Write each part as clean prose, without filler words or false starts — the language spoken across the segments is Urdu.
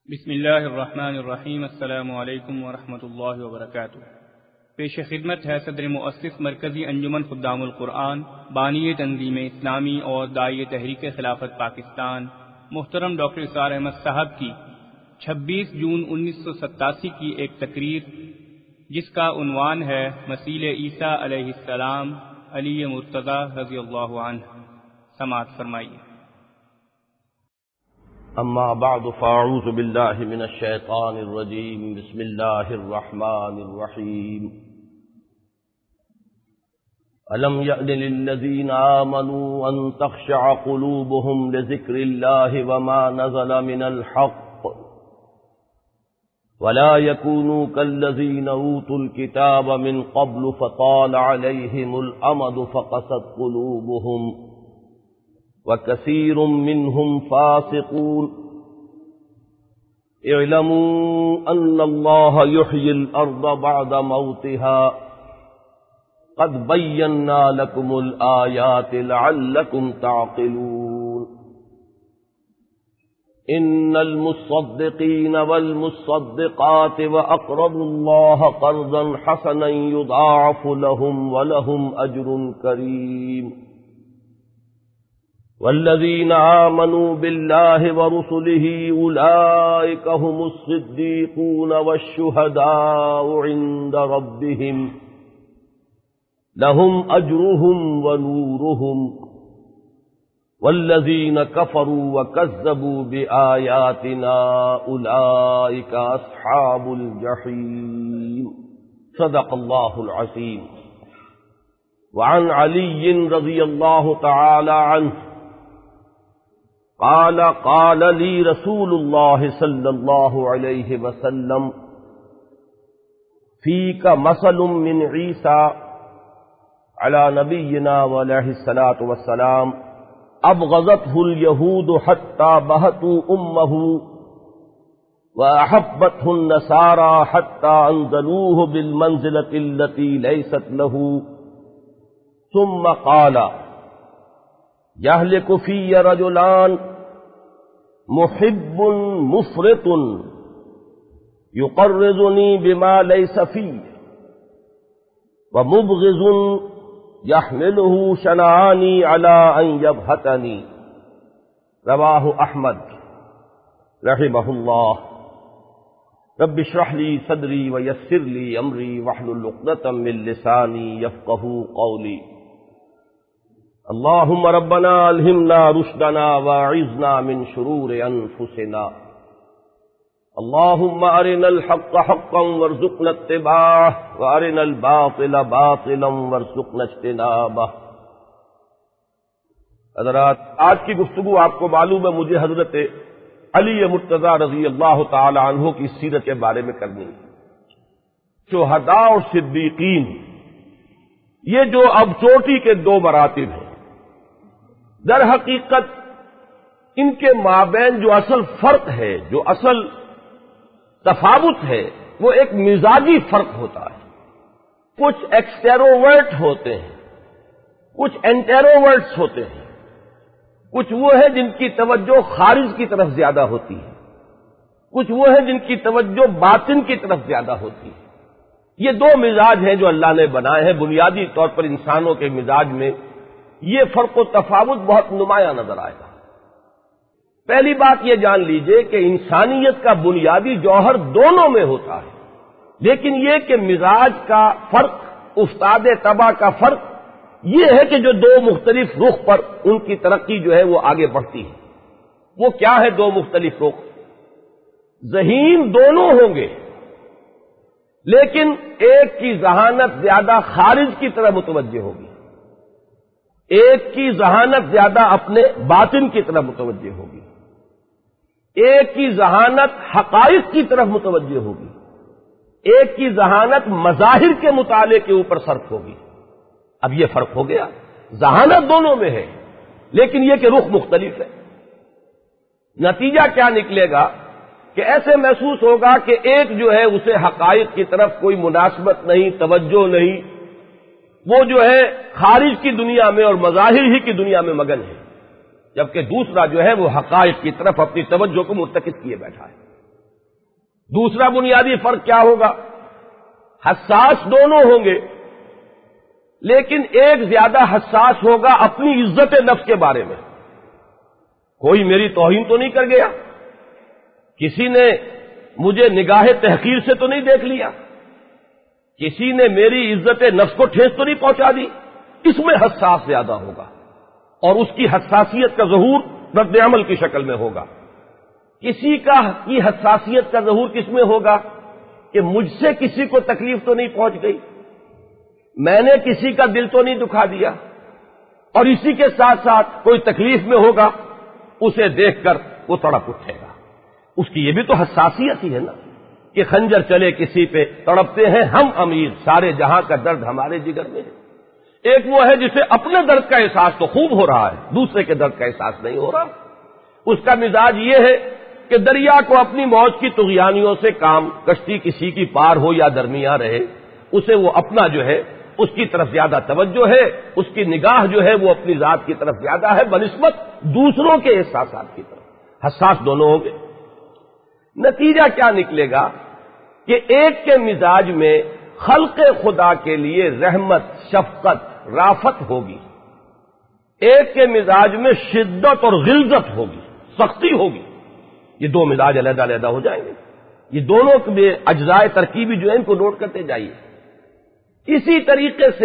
بسم اللہ الرحمن الرحیم۔ السلام علیکم ورحمۃ اللہ وبرکاتہ۔ پیش خدمت ہے صدر مؤسس مرکزی انجمن خدام القرآن، بانی تنظیم اسلامی اور داعی تحریک خلافت پاکستان محترم ڈاکٹر اسرار احمد صاحب کی 26 جون 1987 کی ایک تقریر، جس کا عنوان ہے مسیل عیسیٰ علیہ السلام علی مرتضیٰ رضی اللہ عنہ۔ سماعت فرمائیے۔ اما بعد فاعوذ باللہ من الشیطان الرجیم، بسم اللہ الرحمن الرحیم۔ الم یأن للذین آمنوا ان تخشع قلوبهم لذکر اللہ وما نزل من الحق ولا يكونوا كالذین اوتوا الكتاب من قبل فطال عليهم الامد فقست قلوبهم وَكَثِيرٌ مِّنْهُمْ فَاسِقُونَ اعْلَمُوا أَنَّ اللَّهَ يُحْيِي الْأَرْضَ بَعْدَ مَوْتِهَا قَدْ بَيَّنَّا لَكُمُ الْآيَاتِ لَعَلَّكُمْ تَعْقِلُونَ إِنَّ الْمُصَّدِّقِينَ وَالْمُصَّدِّقَاتِ وَأَقْرَضُوا اللَّهَ قَرْضًا حَسَنًا يُضَاعَفُ لَهُمْ وَلَهُمْ أَجْرٌ كَرِيمٌ والذین آمنوا باللہ ورسلہ اولئک هم الصدیقون والشہداء عند ربهم لهم اجرهم ونورهم والذین کفروا وکذبوا بآیاتنا اولئک اصحاب الجحیم۔ صدق اللہ العظیم۔ وعن علی رضی اللہ تعالی عنہ قال لي رسول الله صلى الله عليه وسلم فيك مثل من عيسى على نبينا وعليه الصلاة والسلام أبغضته اليهود حتى بهتوا أمه وأحبته النصارى حتى أنزلوه بالمنزلة التي ليست له ثم قال يهلك في رجلان محب مفرط يقرضني بما ليس فيه ومبغض يحمله شنعاني على أن يبهتني۔ رواه أحمد رحمه الله۔ رب اشرح لي صدري ويسر لي أمري واحلل عقدة من لساني يفقهوا قولي۔ اللهم ربنا الہمنا رشدنا واعذنا من شرور انفسنا۔ اللهم ارنا الحق حقا وارزقنا اتباعه وارنا الباطل باطلا وارزقنا اجتنابه۔ حضرات، آج کی گفتگو آپ کو معلوم ہے مجھے حضرت علی مرتضیٰ رضی اللہ تعالی عنہ کی سیرت کے بارے میں کرنی ہے۔ شہداء اور صدیقین، یہ جو اب چوٹی کے دو مراتب ہیں، در حقیقت ان کے مابین جو اصل فرق ہے، جو اصل تفاوت ہے، وہ ایک مزاجی فرق ہوتا ہے۔ کچھ ایکسٹروورٹ ہوتے ہیں، کچھ انٹروورٹس ہوتے ہیں، کچھ وہ ہیں جن کی توجہ خارج کی طرف زیادہ ہوتی ہے، کچھ وہ ہیں جن کی توجہ باطن کی طرف زیادہ ہوتی ہے۔ یہ دو مزاج ہیں جو اللہ نے بنائے ہیں۔ بنیادی طور پر انسانوں کے مزاج میں یہ فرق و تفاوت بہت نمایاں نظر آئے گا۔ پہلی بات یہ جان لیجئے کہ انسانیت کا بنیادی جوہر دونوں میں ہوتا ہے، لیکن یہ کہ مزاج کا فرق، استاد طبع کا فرق یہ ہے کہ جو دو مختلف رخ پر ان کی ترقی جو ہے وہ آگے بڑھتی ہے۔ وہ کیا ہے دو مختلف رخ؟ ذہین دونوں ہوں گے، لیکن ایک کی ذہانت زیادہ خارج کی طرف متوجہ ہوگی، ایک کی ذہانت زیادہ اپنے باطن کی طرف متوجہ ہوگی، ایک کی ذہانت حقائق کی طرف متوجہ ہوگی، ایک کی ذہانت مظاہر کے مطالعے کے اوپر صرف ہوگی۔ اب یہ فرق ہو گیا، ذہانت دونوں میں ہے لیکن یہ کہ رخ مختلف ہے۔ نتیجہ کیا نکلے گا کہ ایسے محسوس ہوگا کہ ایک جو ہے اسے حقائق کی طرف کوئی مناسبت نہیں، توجہ نہیں، وہ جو ہے خارج کی دنیا میں اور مظاہر ہی کی دنیا میں مگن ہے، جبکہ دوسرا جو ہے وہ حقائق کی طرف اپنی توجہ کو مرتکز کیے بیٹھا ہے۔ دوسرا بنیادی فرق کیا ہوگا؟ حساس دونوں ہوں گے، لیکن ایک زیادہ حساس ہوگا اپنی عزت نفس کے بارے میں۔ کوئی میری توہین تو نہیں کر گیا، کسی نے مجھے نگاہ تحقیر سے تو نہیں دیکھ لیا، کسی نے میری عزت نفس کو ٹھیس تو نہیں پہنچا دی، اس میں حساس زیادہ ہوگا، اور اس کی حساسیت کا ظہور رد عمل کی شکل میں ہوگا۔ کسی کی حساسیت کا ظہور کس میں ہوگا کہ مجھ سے کسی کو تکلیف تو نہیں پہنچ گئی، میں نے کسی کا دل تو نہیں دکھا دیا، اور اسی کے ساتھ ساتھ کوئی تکلیف میں ہوگا، اسے دیکھ کر وہ تڑپ اٹھے گا۔ اس کی یہ بھی تو حساسیت ہی ہے نا کہ خنجر چلے کسی پہ تڑپتے ہیں ہم امیر، سارے جہاں کا درد ہمارے جگر میں ہے۔ ایک وہ ہے جسے اپنے درد کا احساس تو خوب ہو رہا ہے، دوسرے کے درد کا احساس نہیں ہو رہا۔ اس کا مزاج یہ ہے کہ دریا کو اپنی موج کی طغیانیوں سے کام، کشتی کسی کی پار ہو یا درمیاں رہے، اسے وہ اپنا جو ہے اس کی طرف زیادہ توجہ ہے، اس کی نگاہ جو ہے وہ اپنی ذات کی طرف زیادہ ہے بنسبت دوسروں کے احساسات کی طرف۔ حساس دونوں ہوں گے۔ نتیجہ کیا نکلے گا کہ ایک کے مزاج میں خلق خدا کے لیے رحمت، شفقت، رافت ہوگی، ایک کے مزاج میں شدت اور غلظت ہوگی، سختی ہوگی۔ یہ دو مزاج علیحدہ علیحدہ ہو جائیں گے۔ یہ دونوں کے اجزائے ترکیبی جو ہیں ان کو نوٹ کرتے جائیے۔ اسی طریقے سے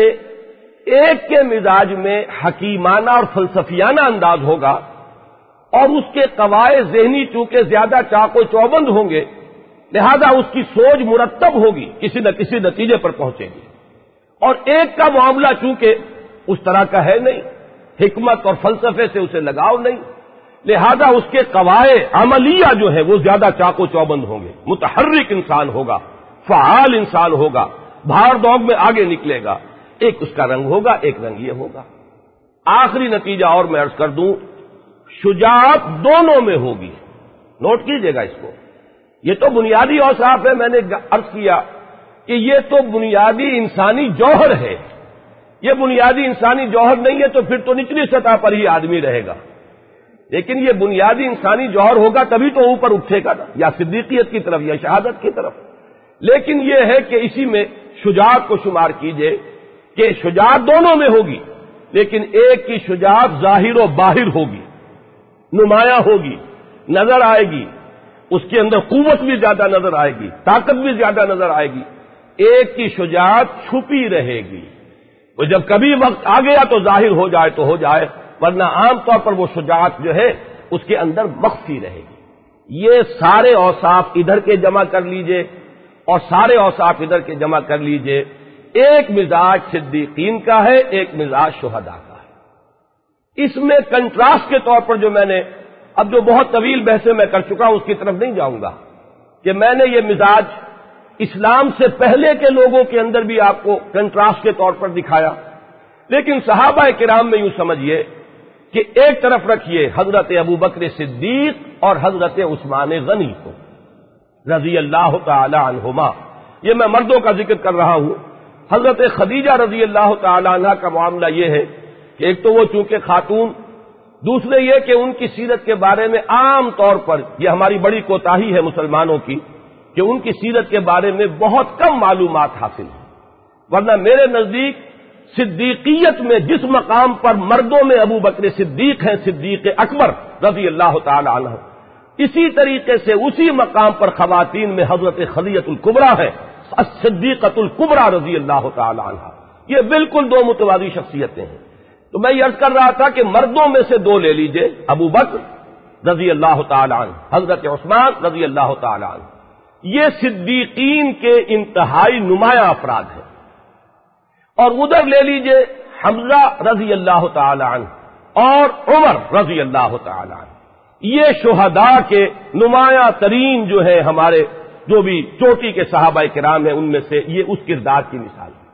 ایک کے مزاج میں حکیمانہ اور فلسفیانہ انداز ہوگا، اور اس کے قواعد ذہنی چونکہ زیادہ چاق و چوبند ہوں گے، لہذا اس کی سوچ مرتب ہوگی، کسی نہ کسی نتیجے پر پہنچے گی۔ اور ایک کا معاملہ چونکہ اس طرح کا ہے نہیں، حکمت اور فلسفے سے اسے لگاؤ نہیں، لہذا اس کے قواعد عملیہ جو ہے وہ زیادہ چاق و چوبند ہوں گے، متحرک انسان ہوگا، فعال انسان ہوگا، بھاڑ دوڑ میں آگے نکلے گا۔ ایک اس کا رنگ ہوگا، ایک رنگ یہ ہوگا۔ آخری نتیجہ اور میں عرض کر دوں، شجاعت دونوں میں ہوگی۔ نوٹ کیجئے گا اس کو، یہ تو بنیادی اوصاف ہے، میں نے عرض کیا کہ یہ تو بنیادی انسانی جوہر ہے۔ یہ بنیادی انسانی جوہر نہیں ہے تو پھر تو نچلی سطح پر ہی آدمی رہے گا، لیکن یہ بنیادی انسانی جوہر ہوگا تبھی تو اوپر اٹھے گا نا، یا صدیقیت کی طرف یا شہادت کی طرف۔ لیکن یہ ہے کہ اسی میں شجاعت کو شمار کیجئے کہ شجاعت دونوں میں ہوگی، لیکن ایک کی شجاعت ظاہر و باہر ہوگی، نمایاں ہوگی، نظر آئے گی، اس کے اندر قوت بھی زیادہ نظر آئے گی، طاقت بھی زیادہ نظر آئے گی۔ ایک کی شجاعت چھپی رہے گی، وہ جب کبھی وقت آ گیا تو ظاہر ہو جائے تو ہو جائے، ورنہ عام طور پر وہ شجاعت جو ہے اس کے اندر مخفی رہے گی۔ یہ سارے اوصاف ادھر کے جمع کر لیجئے اور سارے اوصاف ادھر کے جمع کر لیجئے، ایک مزاج صدیقین کا ہے، ایک مزاج شہداء کا ہے۔ اس میں کنٹراسٹ کے طور پر جو میں نے اب جو بہت طویل بحثیں میں کر چکا ہوں اس کی طرف نہیں جاؤں گا کہ میں نے یہ مزاج اسلام سے پہلے کے لوگوں کے اندر بھی آپ کو کنٹراسٹ کے طور پر دکھایا، لیکن صحابہ کرام میں یوں سمجھیے کہ ایک طرف رکھیے حضرت ابوبکر صدیق اور حضرت عثمان غنی کو رضی اللہ تعالی عنہما۔ یہ میں مردوں کا ذکر کر رہا ہوں۔ حضرت خدیجہ رضی اللہ تعالی عنہا کا معاملہ یہ ہے کہ ایک تو وہ چونکہ خاتون، دوسرے یہ کہ ان کی سیرت کے بارے میں عام طور پر یہ ہماری بڑی کوتاہی ہے مسلمانوں کی کہ ان کی سیرت کے بارے میں بہت کم معلومات حاصل ہیں، ورنہ میرے نزدیک صدیقیت میں جس مقام پر مردوں میں ابو بکر صدیق ہیں، صدیق اکبر رضی اللہ تعالی عنہ، اسی طریقے سے اسی مقام پر خواتین میں حضرت خدیجہ الکبریٰ ہے، الصدیقۃ الکبریٰ رضی اللہ تعالی عنہ۔ یہ بالکل دو متوازی شخصیتیں ہیں۔ تو میں یہ عرض کر رہا تھا کہ مردوں میں سے دو لے لیجئے، ابو بکر رضی اللہ تعالی عنہ، حضرت عثمان رضی اللہ تعالی عنہ، یہ صدیقین کے انتہائی نمایاں افراد ہیں۔ اور ادھر لے لیجئے حمزہ رضی اللہ تعالی عنہ اور عمر رضی اللہ تعالی عنہ، یہ شہداء کے نمایاں ترین جو ہے ہمارے جو بھی چوٹی کے صحابہ کرام ہیں ان میں سے یہ اس کردار کی مثال ہے۔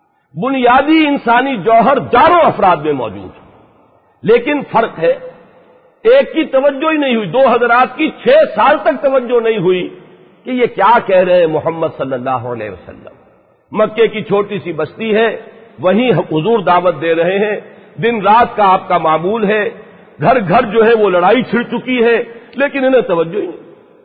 بنیادی انسانی جوہر چاروں افراد میں موجود ہے، لیکن فرق ہے ایک کی توجہ ہی نہیں ہوئی، دو حضرات کی 6 سال تک توجہ نہیں ہوئی کہ یہ کیا کہہ رہے ہیں محمد صلی اللہ علیہ وسلم۔ مکے کی چھوٹی سی بستی ہے، وہیں حضور دعوت دے رہے ہیں، دن رات کا آپ کا معمول ہے، گھر گھر جو ہے وہ لڑائی چھڑ چکی ہے، لیکن انہیں توجہ ہی نہیں۔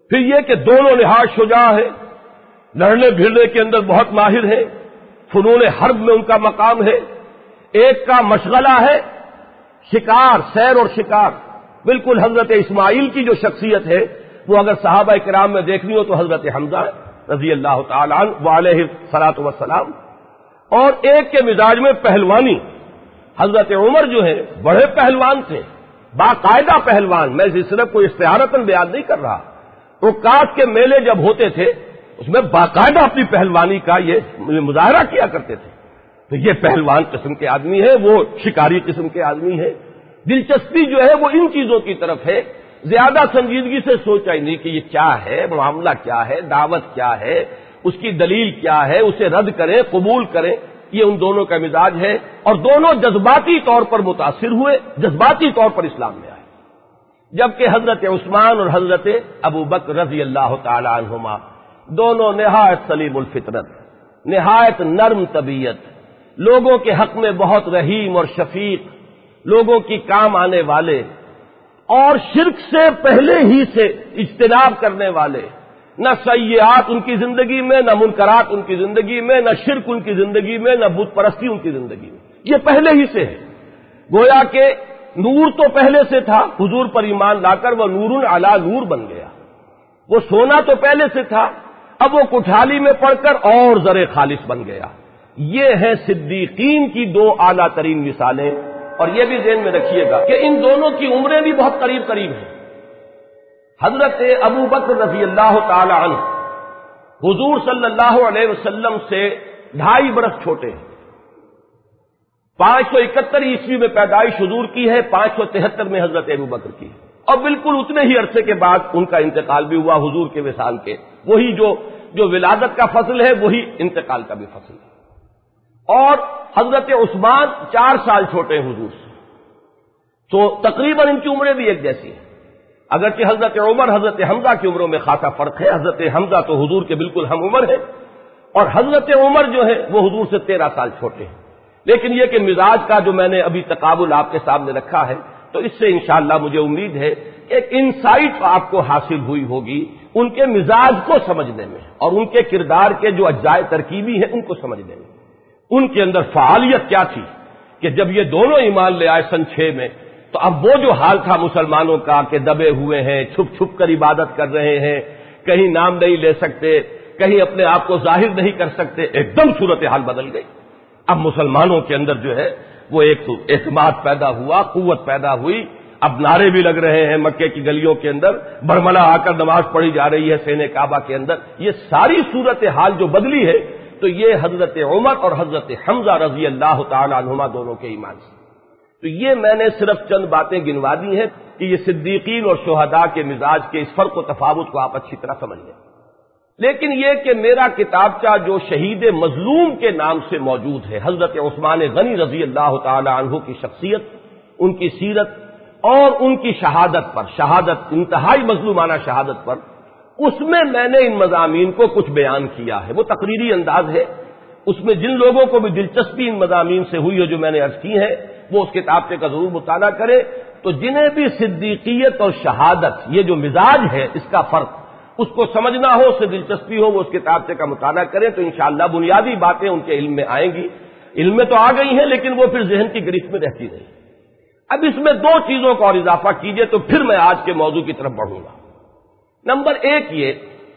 پھر یہ کہ دونوں نہایت شجاع ہیں، لڑنے بھیڑنے کے اندر بہت ماہر ہیں، فنون حرب میں ان کا مقام ہے، ایک کا مشغلہ ہے شکار، سیر اور شکار۔ بالکل حضرت اسماعیل کی جو شخصیت ہے وہ اگر صحابہ کرام میں دیکھنی ہو تو حضرت حمزہ رضی اللہ تعالی عنہ علیہ الصلاۃ والسلام، اور ایک کے مزاج میں پہلوانی۔ حضرت عمر جو ہے بڑے پہلوان تھے، باقاعدہ پہلوان، میں صرف کوئی استعارتاً بیان نہیں کر رہا۔ عکاس کے میلے جب ہوتے تھے اس میں باقاعدہ اپنی پہلوانی کا یہ مظاہرہ کیا کرتے تھے۔ تو یہ پہلوان قسم کے آدمی ہے، وہ شکاری قسم کے آدمی ہے۔ دلچسپی جو ہے وہ ان چیزوں کی طرف ہے، زیادہ سنجیدگی سے سوچا ہی نہیں کہ یہ کیا ہے، معاملہ کیا ہے، دعوت کیا ہے، اس کی دلیل کیا ہے، اسے رد کریں قبول کریں۔ یہ ان دونوں کا مزاج ہے، اور دونوں جذباتی طور پر متاثر ہوئے، جذباتی طور پر اسلام میں آئے، جبکہ حضرت عثمان اور حضرت ابو بکر رضی اللہ تعالی عنہما دونوں نہایت سلیم الفطرت، نہایت نرم طبیعت، لوگوں کے حق میں بہت رحیم اور شفیق، لوگوں کی کام آنے والے، اور شرک سے پہلے ہی سے اجتناب کرنے والے۔ نہ سیئات ان کی زندگی میں، نہ منکرات ان کی زندگی میں، نہ شرک ان کی زندگی میں، نہ بت پرستی ان کی زندگی میں، یہ پہلے ہی سے ہے۔ گویا کہ نور تو پہلے سے تھا، حضور پر ایمان لا کر وہ نور علی نور بن گیا۔ وہ سونا تو پہلے سے تھا، اب وہ کٹھالی میں پڑ کر اور زر خالص بن گیا۔ یہ ہیں صدیقین کی دو اعلیٰ ترین مثالیں، اور یہ بھی ذہن میں رکھیے گا کہ ان دونوں کی عمریں بھی بہت قریب قریب ہیں۔ حضرت ابو بکر رضی اللہ تعالی عنہ حضور صلی اللہ علیہ وسلم سے 2.5 برس چھوٹے ہیں۔ 571 عیسوی میں پیدائش حضور کی ہے، 573 میں حضرت ابو بکر کی ہے، اور بالکل اتنے ہی عرصے کے بعد ان کا انتقال بھی ہوا حضور کے وصال کے۔ وہی جو ولادت کا فصل ہے وہی انتقال کا بھی فصل ہے۔ اور حضرت عثمان 4 سال چھوٹے ہیں حضور سے، تو تقریباً ان کی عمریں بھی ایک جیسی ہیں، اگرچہ حضرت عمر حضرت حمزہ کی عمروں میں خاصا فرق ہے۔ حضرت حمزہ تو حضور کے بالکل ہم عمر ہے، اور حضرت عمر جو ہے وہ حضور سے 13 سال چھوٹے ہیں۔ لیکن یہ کہ مزاج کا جو میں نے ابھی تقابل آپ کے سامنے رکھا ہے، تو اس سے انشاءاللہ مجھے امید ہے کہ ایک انسائٹ آپ کو حاصل ہوئی ہوگی ان کے مزاج کو سمجھنے میں، اور ان کے کردار کے جو اجزائے ترکیبی ہیں ان کو سمجھنے میں۔ ان کے اندر فعالیت کیا تھی کہ جب یہ دونوں ایمان لے آئے سن 6 میں، تو اب وہ جو حال تھا مسلمانوں کا کہ دبے ہوئے ہیں، چھپ چھپ کر عبادت کر رہے ہیں، کہیں نام نہیں لے سکتے، کہیں اپنے آپ کو ظاہر نہیں کر سکتے، ایک دم صورتحال بدل گئی۔ اب مسلمانوں کے اندر جو ہے وہ ایک اعتماد پیدا ہوا، قوت پیدا ہوئی۔ اب نعرے بھی لگ رہے ہیں مکے کی گلیوں کے اندر، برملا آ کر نماز پڑھی جا رہی ہے سینے کعبہ کے اندر۔ یہ ساری صورتحال جو بدلی ہے تو یہ حضرت عمر اور حضرت حمزہ رضی اللہ تعالی عنہما دونوں کے ایمان سے۔ تو یہ میں نے صرف چند باتیں گنوا دی ہیں کہ یہ صدیقین اور شہداء کے مزاج کے اس فرق و تفاوت کو آپ اچھی طرح سمجھ لیں۔ لیکن یہ کہ میرا کتابچہ جو شہید مظلوم کے نام سے موجود ہے، حضرت عثمان غنی رضی اللہ تعالی عنہ کی شخصیت، ان کی سیرت اور ان کی شہادت پر، شہادت انتہائی مظلومانہ شہادت پر، اس میں نے ان مضامین کو کچھ بیان کیا ہے۔ وہ تقریری انداز ہے، اس میں جن لوگوں کو بھی دلچسپی ان مضامین سے ہوئی ہے جو میں نے عرض کی ہے وہ اس کتابچے کا ضرور مطالعہ کرے۔ تو جنہیں بھی صدیقیت اور شہادت یہ جو مزاج ہے اس کا فرق اس کو سمجھنا ہو، اس سے دلچسپی ہو، وہ اس کتابچے کا مطالعہ کریں تو انشاءاللہ بنیادی باتیں ان کے علم میں آئیں گی۔ علم میں تو آ گئی ہیں لیکن وہ پھر ذہن کی گرفت میں رہتی نہیں۔ اب اس میں 2 چیزوں کا اور اضافہ کیجئے تو پھر میں آج کے موضوع کی طرف بڑھوں گا۔ نمبر 1 یہ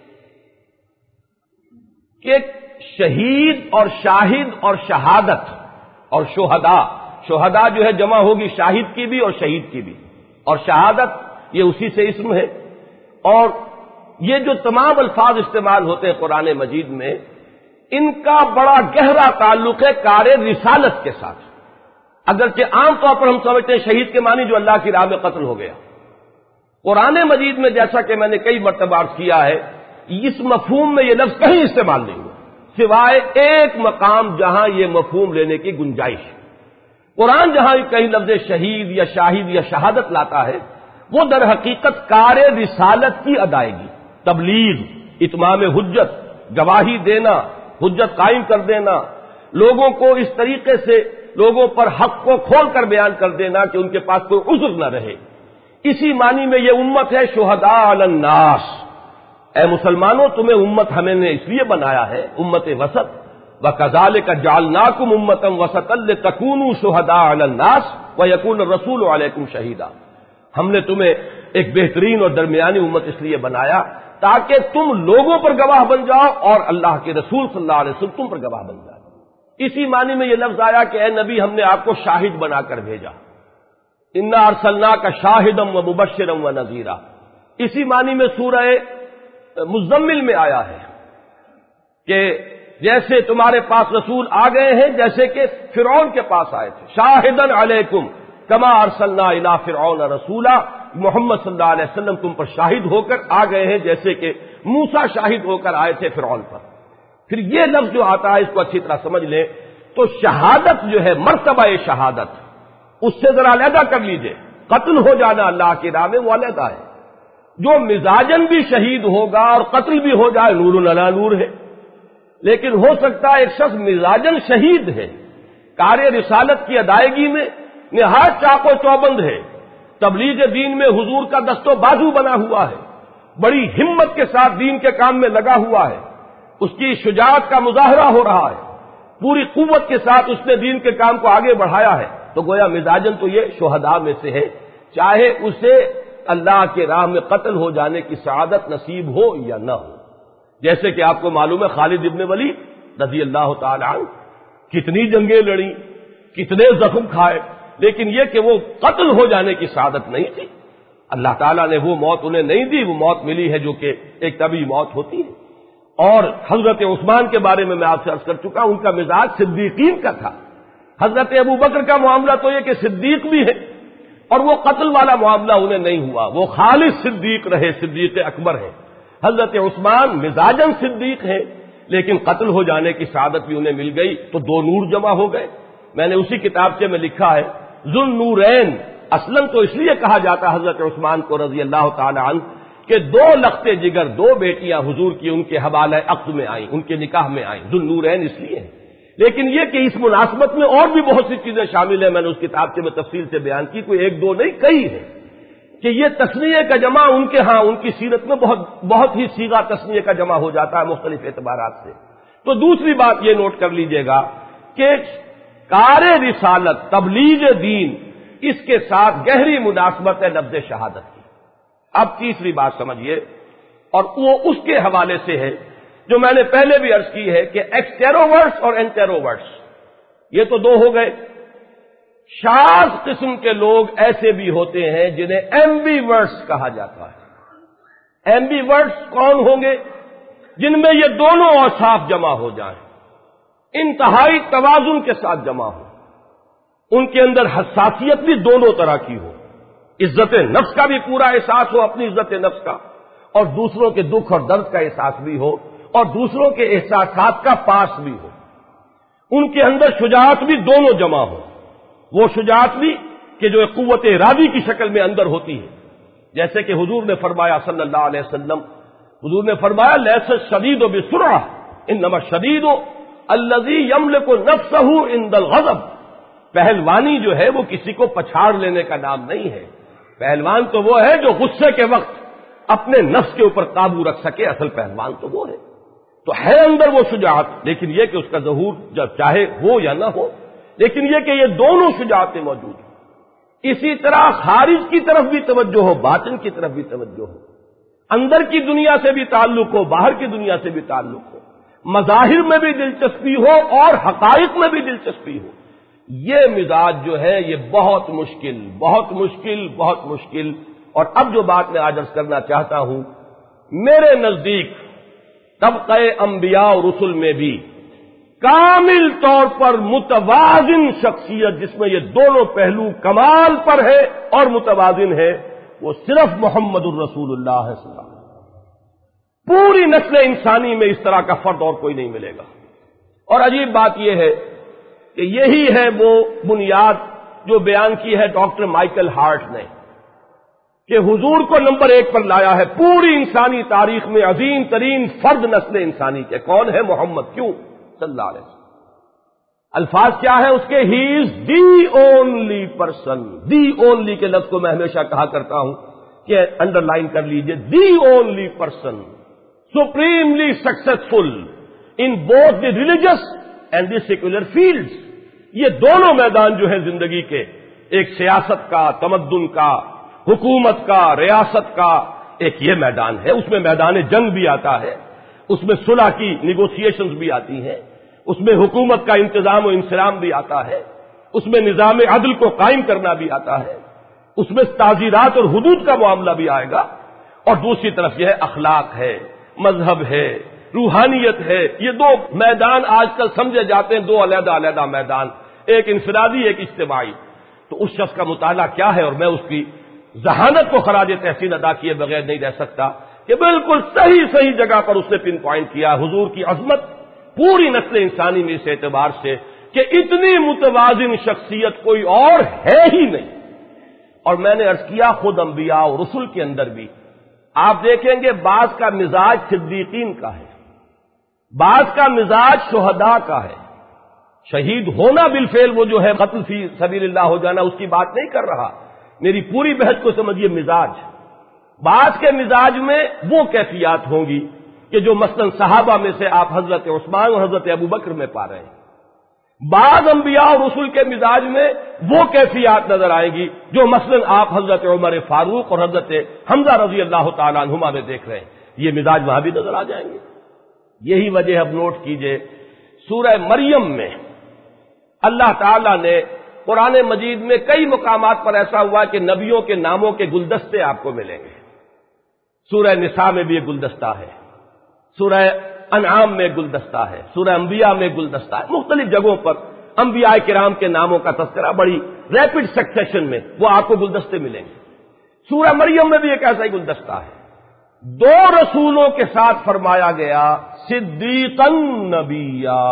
کہ شہید اور شاہد اور شہادت اور شہداء جو ہے جمع ہوگی شاہد کی بھی اور شہید کی بھی، اور شہادت یہ اسی سے اسم ہے۔ اور یہ جو تمام الفاظ استعمال ہوتے ہیں قرآن مجید میں، ان کا بڑا گہرا تعلق ہے کار رسالت کے ساتھ۔ اگرچہ عام طور پر ہم سمجھتے ہیں شہید کے معنی جو اللہ کی راہ میں قتل ہو گیا، قرآن مجید میں جیسا کہ میں نے کئی مرتبہ عرض کیا ہے اس مفہوم میں یہ لفظ کہیں استعمال نہیں ہوا سوائے ایک مقام جہاں یہ مفہوم لینے کی گنجائش ہے۔ قرآن جہاں کہیں لفظ شہید یا شاہد یا شہادت لاتا ہے وہ در حقیقت کار رسالت کی ادائیگی، تبلیغ، اتمام حجت، گواہی دینا، حجت قائم کر دینا، لوگوں کو اس طریقے سے لوگوں پر حق کو کھول کر بیان کر دینا کہ ان کے پاس کوئی عذر نہ رہے۔ اسی معنی میں یہ امت ہے شہداء علی الناس، اے مسلمانوں تمہیں امت ہمیں نے اس لیے بنایا ہے امت وسط، وَكَذَلِكَ جَعَلْنَاكُمْ أُمَّةً وَسَطًا لِتَكُونُوا شُهَدَاءَ عَلَى النَّاسِ وَيَكُونَ الرَّسُولُ عَلَيْكُمْ شَهِيدًا۔ ہم نے تمہیں ایک بہترین اور درمیانی امت اس لیے بنایا تاکہ تم لوگوں پر گواہ بن جاؤ اور اللہ کے رسول صلی اللہ علیہ وسلم تم پر گواہ بن جائے۔ اسی معنی میں یہ لفظ آیا کہ اے نبی ہم نے آپ کو شاہد بنا کر بھیجا، اِنَّا أَرْسَلْنَاكَ شَاهِدًا وَمُبَشِّرًا وَنَذِيرًا۔ اسی معنی میں سورہ مزمل میں آیا ہے کہ جیسے تمہارے پاس رسول آ گئے ہیں جیسے کہ فرعون کے پاس آئے تھے، شاہدن علیکم کما ارسلنا الی فرعون رسولا، محمد صلی اللہ علیہ وسلم تم پر شاہد ہو کر آ گئے ہیں جیسے کہ موسیٰ شاہد ہو کر آئے تھے فرعون پر۔ پھر یہ لفظ جو آتا ہے اس کو اچھی طرح سمجھ لیں تو شہادت جو ہے مرتبہ شہادت اس سے ذرا علیحدہ کر لیجئے، قتل ہو جانا اللہ کی راہ میں وہ علیحدہ ہے، جو مزاجن بھی شہید ہوگا اور قتل بھی ہو جائے نور علی نور ہے، لیکن ہو سکتا ہے ایک شخص مزاجن شہید ہے، کار رسالت کی ادائیگی میں نہایت چاق و چوبند ہے، تبلیغ دین میں حضور کا دست و بازو بنا ہوا ہے، بڑی ہمت کے ساتھ دین کے کام میں لگا ہوا ہے، اس کی شجاعت کا مظاہرہ ہو رہا ہے، پوری قوت کے ساتھ اس نے دین کے کام کو آگے بڑھایا ہے، تو گویا مزاجن تو یہ شہداء میں سے ہے، چاہے اسے اللہ کے راہ میں قتل ہو جانے کی سعادت نصیب ہو یا نہ ہو۔ جیسے کہ آپ کو معلوم ہے خالد ابن ولید رضی اللہ تعالی عنہ کتنی جنگیں لڑی، کتنے زخم کھائے، لیکن یہ کہ وہ قتل ہو جانے کی سعادت نہیں تھی، اللہ تعالیٰ نے وہ موت انہیں نہیں دی، وہ موت ملی ہے جو کہ ایک طبیعی موت ہوتی ہے۔ اور حضرت عثمان کے بارے میں آپ سے عرض کر چکا، ان کا مزاج صدیقین کا تھا۔ حضرت ابو بکر کا معاملہ تو یہ کہ صدیق بھی ہے اور وہ قتل والا معاملہ انہیں نہیں ہوا، وہ خالص صدیق رہے، صدیق اکبر ہے۔ حضرت عثمان مزاجن صدیق ہے لیکن قتل ہو جانے کی سعادت بھی انہیں مل گئی، تو دو نور جمع ہو گئے۔ میں نے اسی کتابچے میں لکھا ہے ذو النورین، اصلاً تو اس لیے کہا جاتا حضرت عثمان کو رضی اللہ تعالی عنہ کہ دو لختے جگر، دو بیٹیاں حضور کی ان کے حوالہ عقد میں آئیں، ان کے نکاح میں آئیں، ذو النورین اس لیے ہے۔ لیکن یہ کہ اس مناسبت میں اور بھی بہت سی چیزیں شامل ہیں، میں نے اس کتابچے میں تفصیل سے بیان کی، کوئی ایک دو نہیں کئی ہے، کہ یہ تثنیہ کا جمع ان کے ہاں ان کی سیرت میں بہت ہی صیغہ تثنیہ کا جمع ہو جاتا ہے مختلف اعتبارات سے۔ تو دوسری بات یہ نوٹ کر لیجئے گا کہ کار رسالت تبلیغ دین اس کے ساتھ گہری مناسبت ہے لفظ شہادت کی۔ اب تیسری بات سمجھیے، اور وہ اس کے حوالے سے ہے جو میں نے پہلے بھی عرض کی ہے کہ ایکسٹیروورٹس اور انٹیروورٹس یہ تو دو ہو گئے، شاذ قسم کے لوگ ایسے بھی ہوتے ہیں جنہیں ایمبی ورڈس کہا جاتا ہے۔ ایمبی ورڈس کون ہوں گے؟ جن میں یہ دونوں اوصاف جمع ہو جائیں، انتہائی توازن کے ساتھ جمع ہو، ان کے اندر حساسیت بھی دونوں طرح کی ہو، عزت نفس کا بھی پورا احساس ہو، اپنی عزت نفس کا، اور دوسروں کے دکھ اور درد کا احساس بھی ہو، اور دوسروں کے احساسات کا پاس بھی ہو، ان کے اندر شجاعت بھی دونوں جمع ہو، وہ شجاعت بھی کہ جو ایک قوت ارادی کی شکل میں اندر ہوتی ہے، جیسے کہ حضور نے فرمایا صلی اللہ علیہ وسلم، حضور نے فرمایا لیس الشدید بسرعہ انما الشدید الذی یملک نفسہ عند الغضب، پہلوانی جو ہے وہ کسی کو پچھاڑ لینے کا نام نہیں ہے، پہلوان تو وہ ہے جو غصے کے وقت اپنے نفس کے اوپر قابو رکھ سکے، اصل پہلوان تو وہ ہے۔ تو ہے اندر وہ شجاعت، لیکن یہ کہ اس کا ظہور جب چاہے ہو یا نہ ہو، لیکن یہ کہ یہ دونوں شجاعتیں موجود ہیں۔ اسی طرح خارج کی طرف بھی توجہ ہو، باطن کی طرف بھی توجہ ہو، اندر کی دنیا سے بھی تعلق ہو، باہر کی دنیا سے بھی تعلق ہو، مظاہر میں بھی دلچسپی ہو اور حقائق میں بھی دلچسپی ہو۔ یہ مزاج جو ہے یہ بہت مشکل بہت مشکل بہت مشکل۔ اور اب جو بات میں آج عرض کرنا چاہتا ہوں، میرے نزدیک طبقہ انبیاء اور رسل میں بھی کامل طور پر متوازن شخصیت جس میں یہ دونوں پہلو کمال پر ہے اور متوازن ہے، وہ صرف محمد الرسول اللہ صلی اللہ علیہ وسلم۔ پوری نسل انسانی میں اس طرح کا فرد اور کوئی نہیں ملے گا۔ اور عجیب بات یہ ہے کہ یہی ہے وہ بنیاد جو بیان کی ہے ڈاکٹر مائیکل ہارٹ نے، کہ حضور کو نمبر 1 پر لایا ہے پوری انسانی تاریخ میں عظیم ترین فرد نسل انسانی کے۔ کون ہے؟ محمد۔ کیوں؟ صلی اللہ علیہ وسلم۔ الفاظ کیا ہے اس کے؟ He is the only person. The only کے لفظ کو میں ہمیشہ کہا کرتا ہوں کہ انڈر لائن کر لیجئے، the only person, supremely successful in both the religious and the secular fields. یہ دونوں میدان جو ہیں زندگی کے، ایک سیاست کا، تمدن کا، حکومت کا، ریاست کا، ایک یہ میدان ہے، اس میں میدان جنگ بھی آتا ہے، اس میں صلح کی نیگوسیشنز بھی آتی ہیں، اس میں حکومت کا انتظام و انصرام بھی آتا ہے، اس میں نظام عدل کو قائم کرنا بھی آتا ہے، اس میں تعزیرات اور حدود کا معاملہ بھی آئے گا، اور دوسری طرف یہ ہے اخلاق ہے، مذہب ہے، روحانیت ہے۔ یہ دو میدان آج کل سمجھے جاتے ہیں، دو علیحدہ علیحدہ میدان، ایک انفرادی ایک اجتماعی۔ تو اس شخص کا مطالعہ کیا ہے، اور میں اس کی ذہانت کو خراج تحسین ادا کیے بغیر نہیں رہ سکتا کہ بالکل صحیح جگہ پر اس نے پن پوائنٹ کیا حضور کی عظمت پوری نسل انسانی میں اس اعتبار سے کہ اتنی متوازن شخصیت کوئی اور ہے ہی نہیں۔ اور میں نے عرض کیا خود انبیاء اور رسل کے اندر بھی آپ دیکھیں گے بعض کا مزاج صدیقین کا ہے، بعض کا مزاج شہداء کا ہے۔ شہید ہونا بالفعل وہ جو ہے قتل فی سبیل اللہ ہو جانا، اس کی بات نہیں کر رہا، میری پوری بحث کو سمجھیے مزاج۔ بعض کے مزاج میں وہ کیفیات ہوں گی کہ جو مثلا صحابہ میں سے آپ حضرت عثمان اور حضرت ابوبکر میں پا رہے ہیں، بعض انبیاء اور رسول کے مزاج میں وہ کیفیات نظر آئیں گی جو مثلا آپ حضرت عمر فاروق اور حضرت حمزہ رضی اللہ تعالیٰ عنہما میں دیکھ رہے ہیں، یہ مزاج وہاں بھی نظر آ جائیں گے۔ یہی وجہ اب نوٹ کیجئے سورہ مریم میں اللہ تعالیٰ نے قرآن مجید میں کئی مقامات پر ایسا ہوا کہ نبیوں کے ناموں کے گلدستے آپ کو ملیں گے۔ سورہ نساء میں بھی ایک گلدستہ ہے، سورہ انعام میں گلدستہ ہے، سورہ انبیاء میں گلدستہ ہے، مختلف جگہوں پر انبیاء کرام کے ناموں کا تذکرہ بڑی ریپڈ سکسیشن میں وہ آپ کو گلدستے ملیں گے۔ سورہ مریم میں بھی ایک ایسا ہی گلدستہ ہے۔ دو رسولوں کے ساتھ فرمایا گیا صدیقا نبیّا،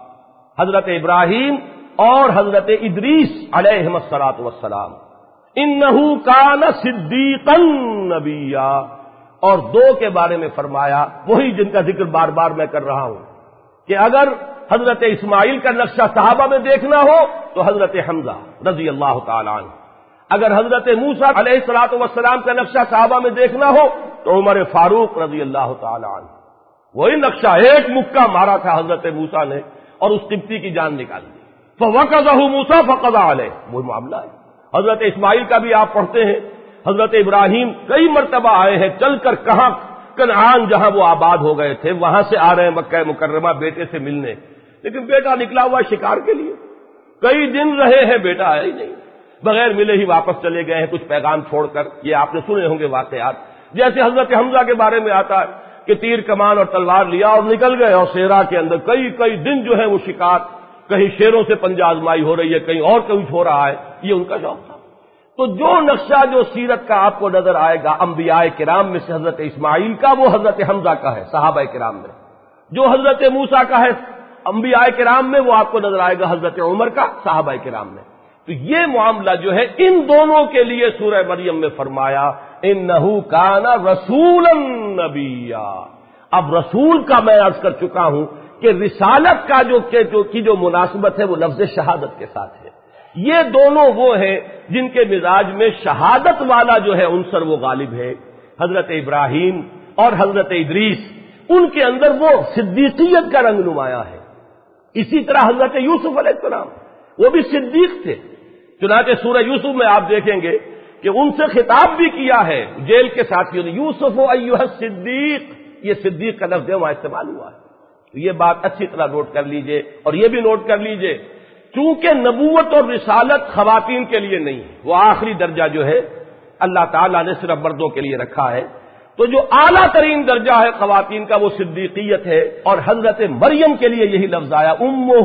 حضرت ابراہیم اور حضرت ادریس علیہم الصلاۃ والسلام، انہ کان صدیقا نبیّا، اور دو کے بارے میں فرمایا وہی جن کا ذکر بار بار میں کر رہا ہوں کہ اگر حضرت اسماعیل کا نقشہ صحابہ میں دیکھنا ہو تو حضرت حمزہ رضی اللہ تعالی عنہ، اگر حضرت موسیٰ علیہ الصلاۃ والسلام کا نقشہ صحابہ میں دیکھنا ہو تو عمر فاروق رضی اللہ تعالی عنہ۔ وہی نقشہ ایک مکہ مارا تھا حضرت موسیٰ نے اور اس قبطی کی جان نکال دی، فوقظہ موسیٰ فقضى علیہ، وہی معاملہ ہے۔ حضرت اسماعیل کا بھی آپ پڑھتے ہیں، حضرت ابراہیم کئی مرتبہ آئے ہیں چل کر، کہاں کنعان جہاں وہ آباد ہو گئے تھے وہاں سے آ رہے ہیں مکہ مکرمہ بیٹے سے ملنے، لیکن بیٹا نکلا ہوا شکار کے لیے، کئی دن رہے ہیں بیٹا آیا ہی نہیں، بغیر ملے ہی واپس چلے گئے ہیں کچھ پیغام چھوڑ کر۔ یہ آپ نے سنے ہوں گے واقعات، جیسے حضرت حمزہ کے بارے میں آتا ہے کہ تیر کمان اور تلوار لیا اور نکل گئے، اور صحرا کے اندر کئی دن جو ہے وہ شکار، کہیں شیروں سے پنجہ آزمائی ہو رہی ہے، کہیں اور کچھ ہو رہا ہے، یہ ان کا شوق تھا۔ تو جو نقشہ جو سیرت کا آپ کو نظر آئے گا انبیاء کرام میں سے حضرت اسماعیل کا، وہ حضرت حمزہ کا ہے صحابہ کرام میں، جو حضرت موسیٰ کا ہے انبیاء کرام میں وہ آپ کو نظر آئے گا حضرت عمر کا صحابہ کرام میں۔ تو یہ معاملہ جو ہے ان دونوں کے لیے سورہ مریم میں فرمایا انہ کان رسولا نبیّا۔ اب رسول کا میں عرض کر چکا ہوں کہ رسالت کا جو مناسبت ہے وہ لفظ شہادت کے ساتھ ہے۔ یہ دونوں وہ ہیں جن کے مزاج میں شہادت والا جو ہے عنصر وہ غالب ہے، حضرت ابراہیم اور حضرت ادریس، ان کے اندر وہ صدیقیت کا رنگ نمایاں ہے۔ اسی طرح حضرت یوسف علیہ السلام وہ بھی صدیق تھے، چنانچہ سورہ یوسف میں آپ دیکھیں گے کہ ان سے خطاب بھی کیا ہے جیل کے ساتھیوں نے، یوسف ایھا الصدیق، یہ صدیق کا لفظ وہاں استعمال ہوا ہے۔ تو یہ بات اچھی طرح نوٹ کر لیجئے، اور یہ بھی نوٹ کر لیجئے چونکہ نبوت اور رسالت خواتین کے لیے نہیں ہے، وہ آخری درجہ جو ہے اللہ تعالیٰ نے صرف مردوں کے لیے رکھا ہے، تو جو اعلیٰ ترین درجہ ہے خواتین کا وہ صدیقیت ہے، اور حضرت مریم کے لیے یہی لفظ آیا امہ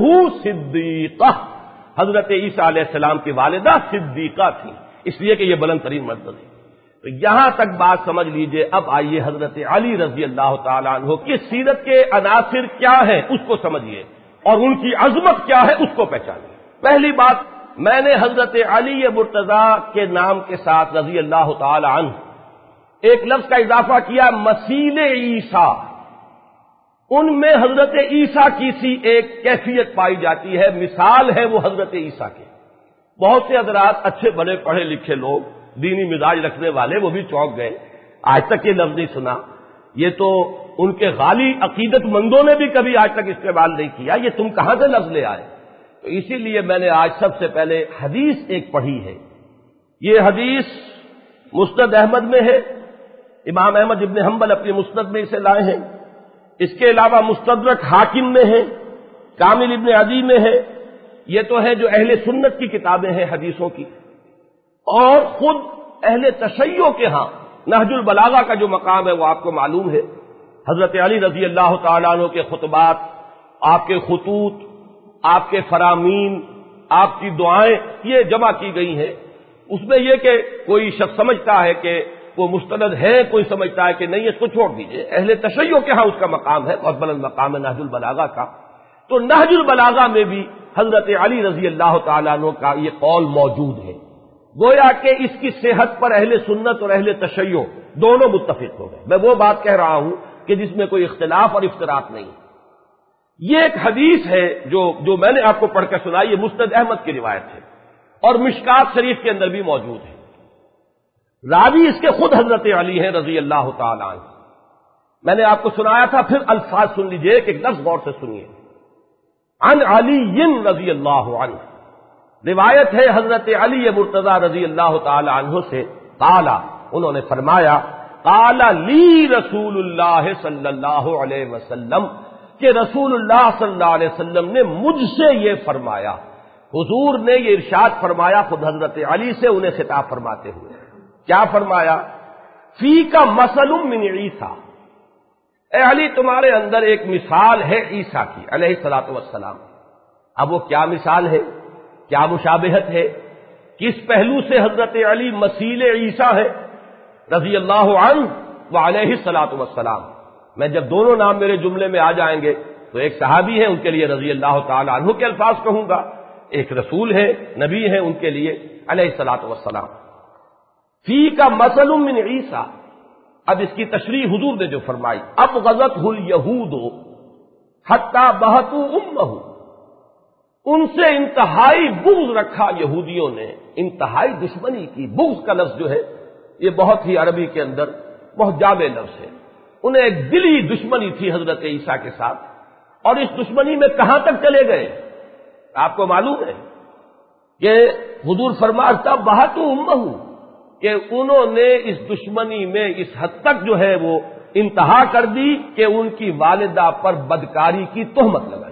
صدیقہ، حضرت عیسیٰ علیہ السلام کی والدہ صدیقہ تھی، اس لیے کہ یہ بلند ترین مرتبہ ہے۔ تو یہاں تک بات سمجھ لیجئے۔ اب آئیے حضرت علی رضی اللہ تعالیٰ عنہ کی سیرت کے عناصر کیا ہیں اس کو سمجھیے، اور ان کی عظمت کیا ہے اس کو پہچانیے۔ پہلی بات، میں نے حضرت علی مرتضیٰ کے نام کے ساتھ رضی اللہ تعالی عنہ ایک لفظ کا اضافہ کیا، مثیل عیسیٰ۔ ان میں حضرت عیسیٰ کی سی ایک کیفیت پائی جاتی ہے، مثال ہے وہ حضرت عیسیٰ کے۔ بہت سے حضرات اچھے بڑے پڑھے لکھے لوگ، دینی مزاج رکھنے والے، وہ بھی چونک گئے، آج تک یہ لفظ نہیں سنا۔ یہ تو ان کے غالی عقیدت مندوں نے بھی کبھی آج تک استعمال نہیں کیا، یہ تم کہاں سے لفظ لے آئے؟ تو اسی لیے میں نے آج سب سے پہلے حدیث ایک پڑھی ہے. یہ حدیث مسند احمد میں ہے، امام احمد ابن حنبل اپنی مسند میں اسے لائے ہیں. اس کے علاوہ مستدرک حاکم میں ہے، کامل ابن عدی میں ہے. یہ تو ہے جو اہل سنت کی کتابیں ہیں حدیثوں کی. اور خود اہل تشیع کے ہاں نہج البلاغہ کا جو مقام ہے وہ آپ کو معلوم ہے. حضرت علی رضی اللہ تعالیٰ عنہ کے خطبات، آپ کے خطوط، آپ کے فرامین، آپ کی دعائیں یہ جمع کی گئی ہیں. اس میں یہ کہ کوئی شخص سمجھتا ہے کہ وہ مستند ہے، کوئی سمجھتا ہے کہ نہیں، اس کو چھوڑ دیجئے. اہل تشیع کے ہاں اس کا مقام ہے، بہت بلند مقام ہے نہج البلاغہ کا. تو نہج البلاغہ میں بھی حضرت علی رضی اللہ تعالیٰ عنہ کا یہ قول موجود ہے. گویا کہ اس کی صحت پر اہل سنت اور اہل تشیع دونوں متفق ہو گئے. میں وہ بات کہہ رہا ہوں کہ جس میں کوئی اختلاف اور افتراق نہیں. یہ ایک حدیث ہے جو میں نے آپ کو پڑھ کر سنائی، یہ مسند احمد کی روایت ہے اور مشکات شریف کے اندر بھی موجود ہے. راوی اس کے خود حضرت علی ہیں رضی اللہ تعالی عنہ. میں نے آپ کو سنایا تھا، پھر الفاظ سن لیجئے، ایک لفظ غور سے سنیے. عن علی رضی اللہ عنہ، روایت ہے حضرت علی مرتضی رضی اللہ تعالی عنہ سے، قال، انہوں نے فرمایا، قال لی رسول اللہ صلی اللہ علیہ وسلم، کہ رسول اللہ صلی اللہ علیہ وسلم نے مجھ سے یہ فرمایا. حضور نے یہ ارشاد فرمایا خود حضرت علی سے انہیں خطاب فرماتے ہوئے. کیا فرمایا؟ فی کا مثل من عیسیٰ، اے علی تمہارے اندر ایک مثال ہے عیسیٰ کی علیہ الصلوۃ والسلام. اب وہ کیا مثال ہے، کیا مشابہت ہے، کس پہلو سے حضرت علی مثیل عیسیٰ ہے رضی اللہ عنہ و علیہ الصلوۃ والسلام. میں جب دونوں نام میرے جملے میں آ جائیں گے تو ایک صحابی ہے، ان کے لیے رضی اللہ تعالی عنہ کے الفاظ کہوں گا، ایک رسول ہے، نبی ہے، ان کے لیے علیہ الصلوۃ والسلام. فی کا مثل من عیسیٰ، اب اس کی تشریح حضور نے جو فرمائی، ابغضتہ الیہود حتی بہتوا امہ، ان سے انتہائی بغض رکھا یہودیوں نے، انتہائی دشمنی کی. بغض کا لفظ جو ہے یہ بہت ہی عربی کے اندر بہت جامع لفظ ہے. انہیں ایک دلی دشمنی تھی حضرت عیسیٰ کے ساتھ، اور اس دشمنی میں کہاں تک چلے گئے آپ کو معلوم ہے کہ حضور فرماتا بہتوا امہ، کہ انہوں نے اس دشمنی میں اس حد تک جو ہے وہ انتہا کر دی کہ ان کی والدہ پر بدکاری کی تہمت لگائی.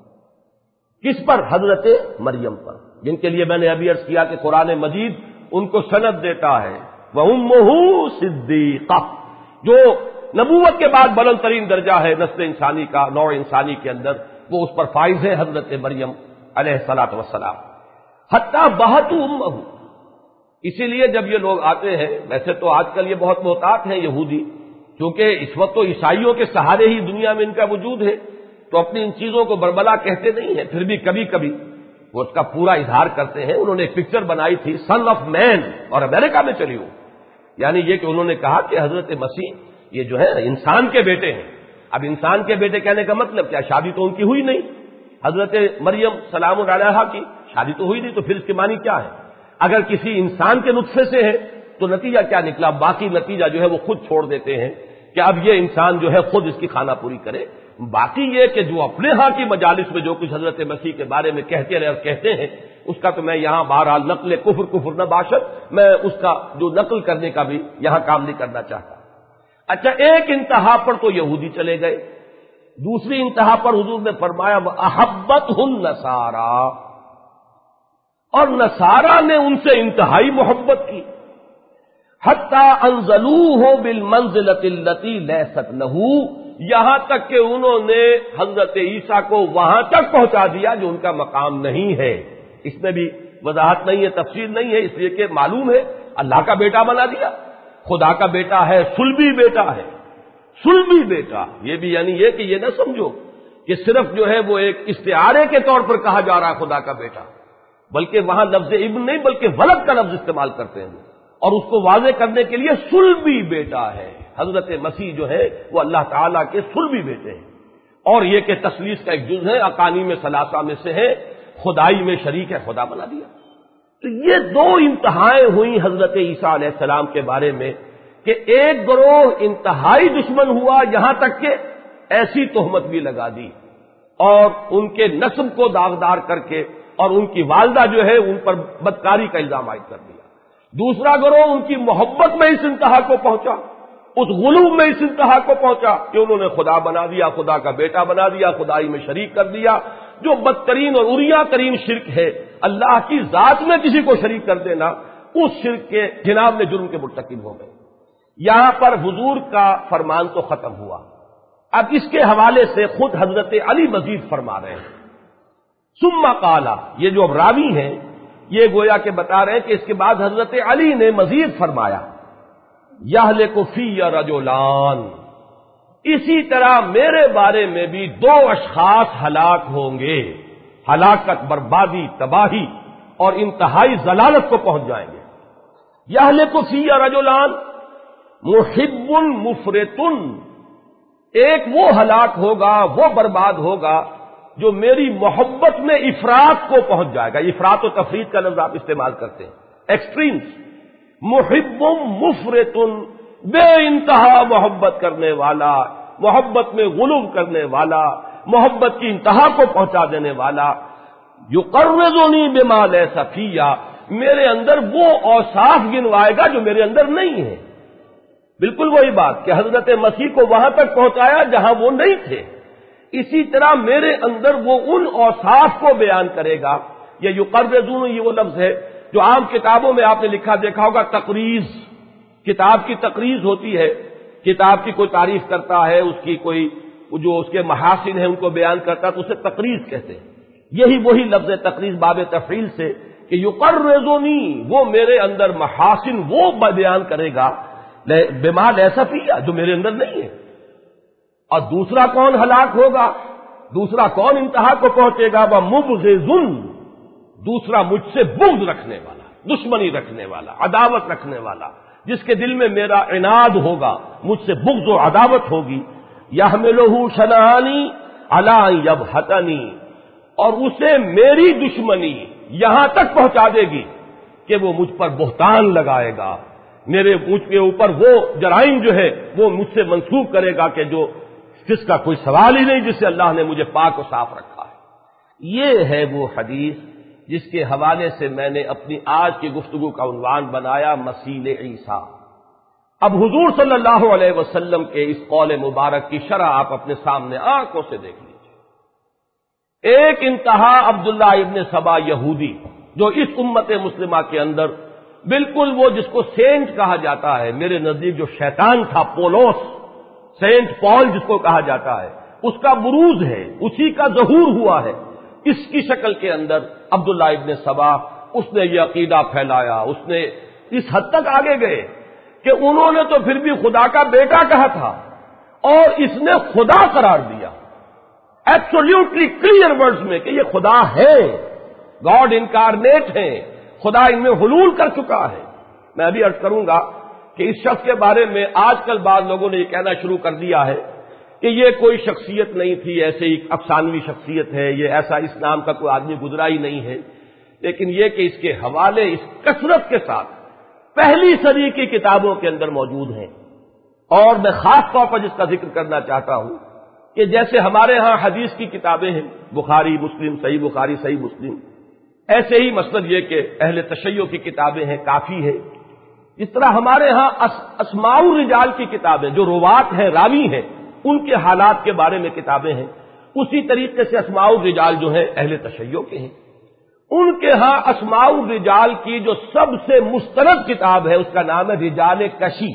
کس پر؟ حضرت مریم پر، جن کے لیے میں نے ابھی عرض کیا کہ قرآن مجید ان کو سند دیتا ہے وَأُمُّهُ صِدِّيقَةٌ، جو نبوت کے بعد بلند ترین درجہ ہے نسل انسانی کا، نوع انسانی کے اندر، وہ اس پر فائز ہے حضرت مریم علیہ الصلوۃ والسلام. حتی بہتوا امہ، اسی لیے جب یہ لوگ آتے ہیں، ویسے تو آج کل یہ بہت محتاط ہیں یہودی، کیونکہ اس وقت تو عیسائیوں کے سہارے ہی دنیا میں ان کا وجود ہے، تو اپنی ان چیزوں کو بربلا کہتے نہیں ہیں، پھر بھی کبھی کبھی وہ اس کا پورا اظہار کرتے ہیں. انہوں نے ایک پکچر بنائی تھی سن آف مین، اور امریکہ میں چلی ہو، یعنی یہ کہ انہوں نے کہا کہ حضرت مسیح یہ جو ہے انسان کے بیٹے ہیں. اب انسان کے بیٹے کہنے کا مطلب کیا؟ شادی تو ان کی ہوئی نہیں. حضرت مریم سلام علیہا کی شادی تو ہوئی نہیں، تو پھر اس کے معنی کیا ہے؟ اگر کسی انسان کے نطفے سے ہے تو نتیجہ کیا نکلا؟ باقی نتیجہ جو ہے وہ خود چھوڑ دیتے ہیں کہ اب یہ انسان جو ہے خود اس کی خانہ پوری کرے. باقی یہ کہ جو اپنے ہاں کی مجالس میں جو کچھ حضرت مسیح کے بارے میں کہتے رہے اور کہتے ہیں، اس کا تو میں یہاں بہرحال نقل کفر نہ باشد، میں اس کا جو نقل کرنے کا بھی یہاں کام نہیں کرنا چاہتا. اچھا، ایک انتہا پر تو یہودی چلے گئے، دوسری انتہا پر حضور نے فرمایا وَأَحَبَّتْهُ النَّصَارَىٰ، اور نصارہ نے ان سے انتہائی محبت کی. حتی انزلوہ بالمنزلۃ التی لیست لہ، یہاں تک کہ انہوں نے حضرت عیسیٰ کو وہاں تک پہنچا دیا جو ان کا مقام نہیں ہے. اس میں بھی وضاحت نہیں ہے، تفصیل نہیں ہے، اس لیے کہ معلوم ہے اللہ کا بیٹا بنا دیا، خدا کا بیٹا ہے، صلبی بیٹا ہے. صلبی بیٹا یہ بھی یعنی یہ کہ یہ نہ سمجھو کہ صرف جو ہے وہ ایک استعارے کے طور پر کہا جا رہا ہے خدا کا بیٹا، بلکہ وہاں لفظ ابن نہیں بلکہ ولد کا لفظ استعمال کرتے ہیں، اور اس کو واضح کرنے کے لیے صلبی بیٹا ہے. حضرت مسیح جو ہے وہ اللہ تعالیٰ کے صلبی بیٹے ہیں. اور یہ کہ تثلیث کا ایک جز ہے، اقانیم ثلاثہ میں سے ہے، خدائی میں شریک ہے، خدا بنا دیا. تو یہ دو انتہائیں ہوئیں حضرت عیسیٰ علیہ السلام کے بارے میں کہ ایک گروہ انتہائی دشمن ہوا، یہاں تک کہ ایسی تہمت بھی لگا دی اور ان کے نسب کو داغدار کر کے اور ان کی والدہ جو ہے ان پر بدکاری کا الزام عائد کر دیا۔ دوسرا گروہ ان کی محبت میں اس انتہا کو پہنچا، اس غلو میں اس انتہا کو پہنچا کہ انہوں نے خدا بنا دیا، خدا کا بیٹا بنا دیا، خدائی میں شریک کر دیا، جو بدترین اور اریاں ترین شرک ہے، اللہ کی ذات میں کسی کو شریک کر دینا، اس شرک کے جناب میں جرم کے مرتکب ہو گئے۔ یہاں پر حضور کا فرمان تو ختم ہوا، اب اس کے حوالے سے خود حضرت علی مزید فرما رہے ہیں۔ ثم قال، یہ جو اب راوی ہیں یہ گویا کہ بتا رہے ہیں کہ اس کے بعد حضرت علی نے مزید فرمایا، یہلک فی رجلان، اسی طرح میرے بارے میں بھی دو اشخاص ہلاک ہوں گے، ہلاکت، بربادی، تباہی اور انتہائی ضلالت کو پہنچ جائیں گے۔ یہلک فی رجلان محب مفرط، ایک وہ ہلاک ہوگا، وہ برباد ہوگا جو میری محبت میں افراط کو پہنچ جائے گا۔ افراط و تفریط کا لفظ آپ استعمال کرتے ہیں، ایکسٹریمز۔ محب مفرط، بے انتہا محبت کرنے والا، محبت میں غلو کرنے والا، محبت کی انتہا کو پہنچا دینے والا۔ یقرضنی بما لیس فی، میرے اندر وہ اوصاف گنوائے گا جو میرے اندر نہیں ہے۔ بالکل وہی بات کہ حضرت مسیح کو وہاں تک پہنچایا جہاں وہ نہیں تھے، اسی طرح میرے اندر وہ ان اوصاف کو بیان کرے گا۔ یہ یقرضون، یہ وہ لفظ ہے جو عام کتابوں میں آپ نے لکھا دیکھا ہوگا، تقریض، کتاب کی تقریض ہوتی ہے، کتاب کی کوئی تعریف کرتا ہے، اس کی کوئی جو اس کے محاسن ہیں ان کو بیان کرتا ہے تو اسے تقریض کہتے ہیں۔ یہی وہی لفظ ہے تقریض باب تفعیل سے کہ یقرضنی، وہ میرے اندر محاسن وہ بیان کرے گا بما لیس فی، جو میرے اندر نہیں ہے۔ اور دوسرا کون ہلاک ہوگا، دوسرا کون انتہا کو پہنچے گا، وہ مبغض، دوسرا مجھ سے بغض رکھنے والا، دشمنی رکھنے والا، عداوت رکھنے والا، جس کے دل میں میرا عناد ہوگا، مجھ سے بغض و عداوت ہوگی۔ یحملہ شنآنی علی ان یبہتنی، اور اسے میری دشمنی یہاں تک پہنچا دے گی کہ وہ مجھ پر بہتان لگائے گا، مجھ کے اوپر وہ جرائم جو ہے وہ مجھ سے منسوب کرے گا کہ جس کا کوئی سوال ہی نہیں، جس سے اللہ نے مجھے پاک و صاف رکھا ہے۔ یہ ہے وہ حدیث جس کے حوالے سے میں نے اپنی آج کی گفتگو کا عنوان بنایا، مسیل عیسیٰ۔ اب حضور صلی اللہ علیہ وسلم کے اس قول مبارک کی شرح آپ اپنے سامنے آنکھوں سے دیکھ لیجیے۔ ایک انتہا عبداللہ ابن سبا یہودی، جو اس امت مسلمہ کے اندر بالکل وہ جس کو سینٹ کہا جاتا ہے، میرے نزدیک جو شیطان تھا، پولوس، سینٹ پال جس کو کہا جاتا ہے، اس کا بروز ہے، اسی کا ظہور ہوا ہے۔ اس کی شکل کے اندر عبداللہ ابن سبا، اس نے یہ عقیدہ پھیلایا، اس نے اس حد تک آگے گئے کہ انہوں نے تو پھر بھی خدا کا بیٹا کہا تھا اور اس نے خدا قرار دیا، ایبسولوٹلی کلیئر ورڈز میں کہ یہ خدا ہے، گاڈ انکارنیٹ ہے، خدا ان میں حلول کر چکا ہے۔ میں ابھی عرض کروں گا کہ اس شخص کے بارے میں آج کل بعض لوگوں نے یہ کہنا شروع کر دیا ہے کہ یہ کوئی شخصیت نہیں تھی، ایسے ہی افسانوی شخصیت ہے، یہ ایسا اس نام کا کوئی آدمی گزرا ہی نہیں ہے۔ لیکن یہ کہ اس کے حوالے اس کثرت کے ساتھ پہلی صدی کی کتابوں کے اندر موجود ہیں، اور میں خاص طور پر جس کا ذکر کرنا چاہتا ہوں کہ جیسے ہمارے ہاں حدیث کی کتابیں ہیں، بخاری مسلم، صحیح بخاری صحیح مسلم، ایسے ہی مثلاً یہ کہ اہل تشیع کی کتابیں ہیں، کافی ہے۔ اس طرح ہمارے ہاں اسماء الرجال کی کتابیں، جو روات ہیں، راوی ہیں، ان کے حالات کے بارے میں کتابیں ہیں، اسی طریقے سے اسماء الرجال جو ہیں اہل تشیع کے ہیں۔ ان کے ہاں اسماء الرجال کی جو سب سے مستند کتاب ہے اس کا نام ہے رجال کشی۔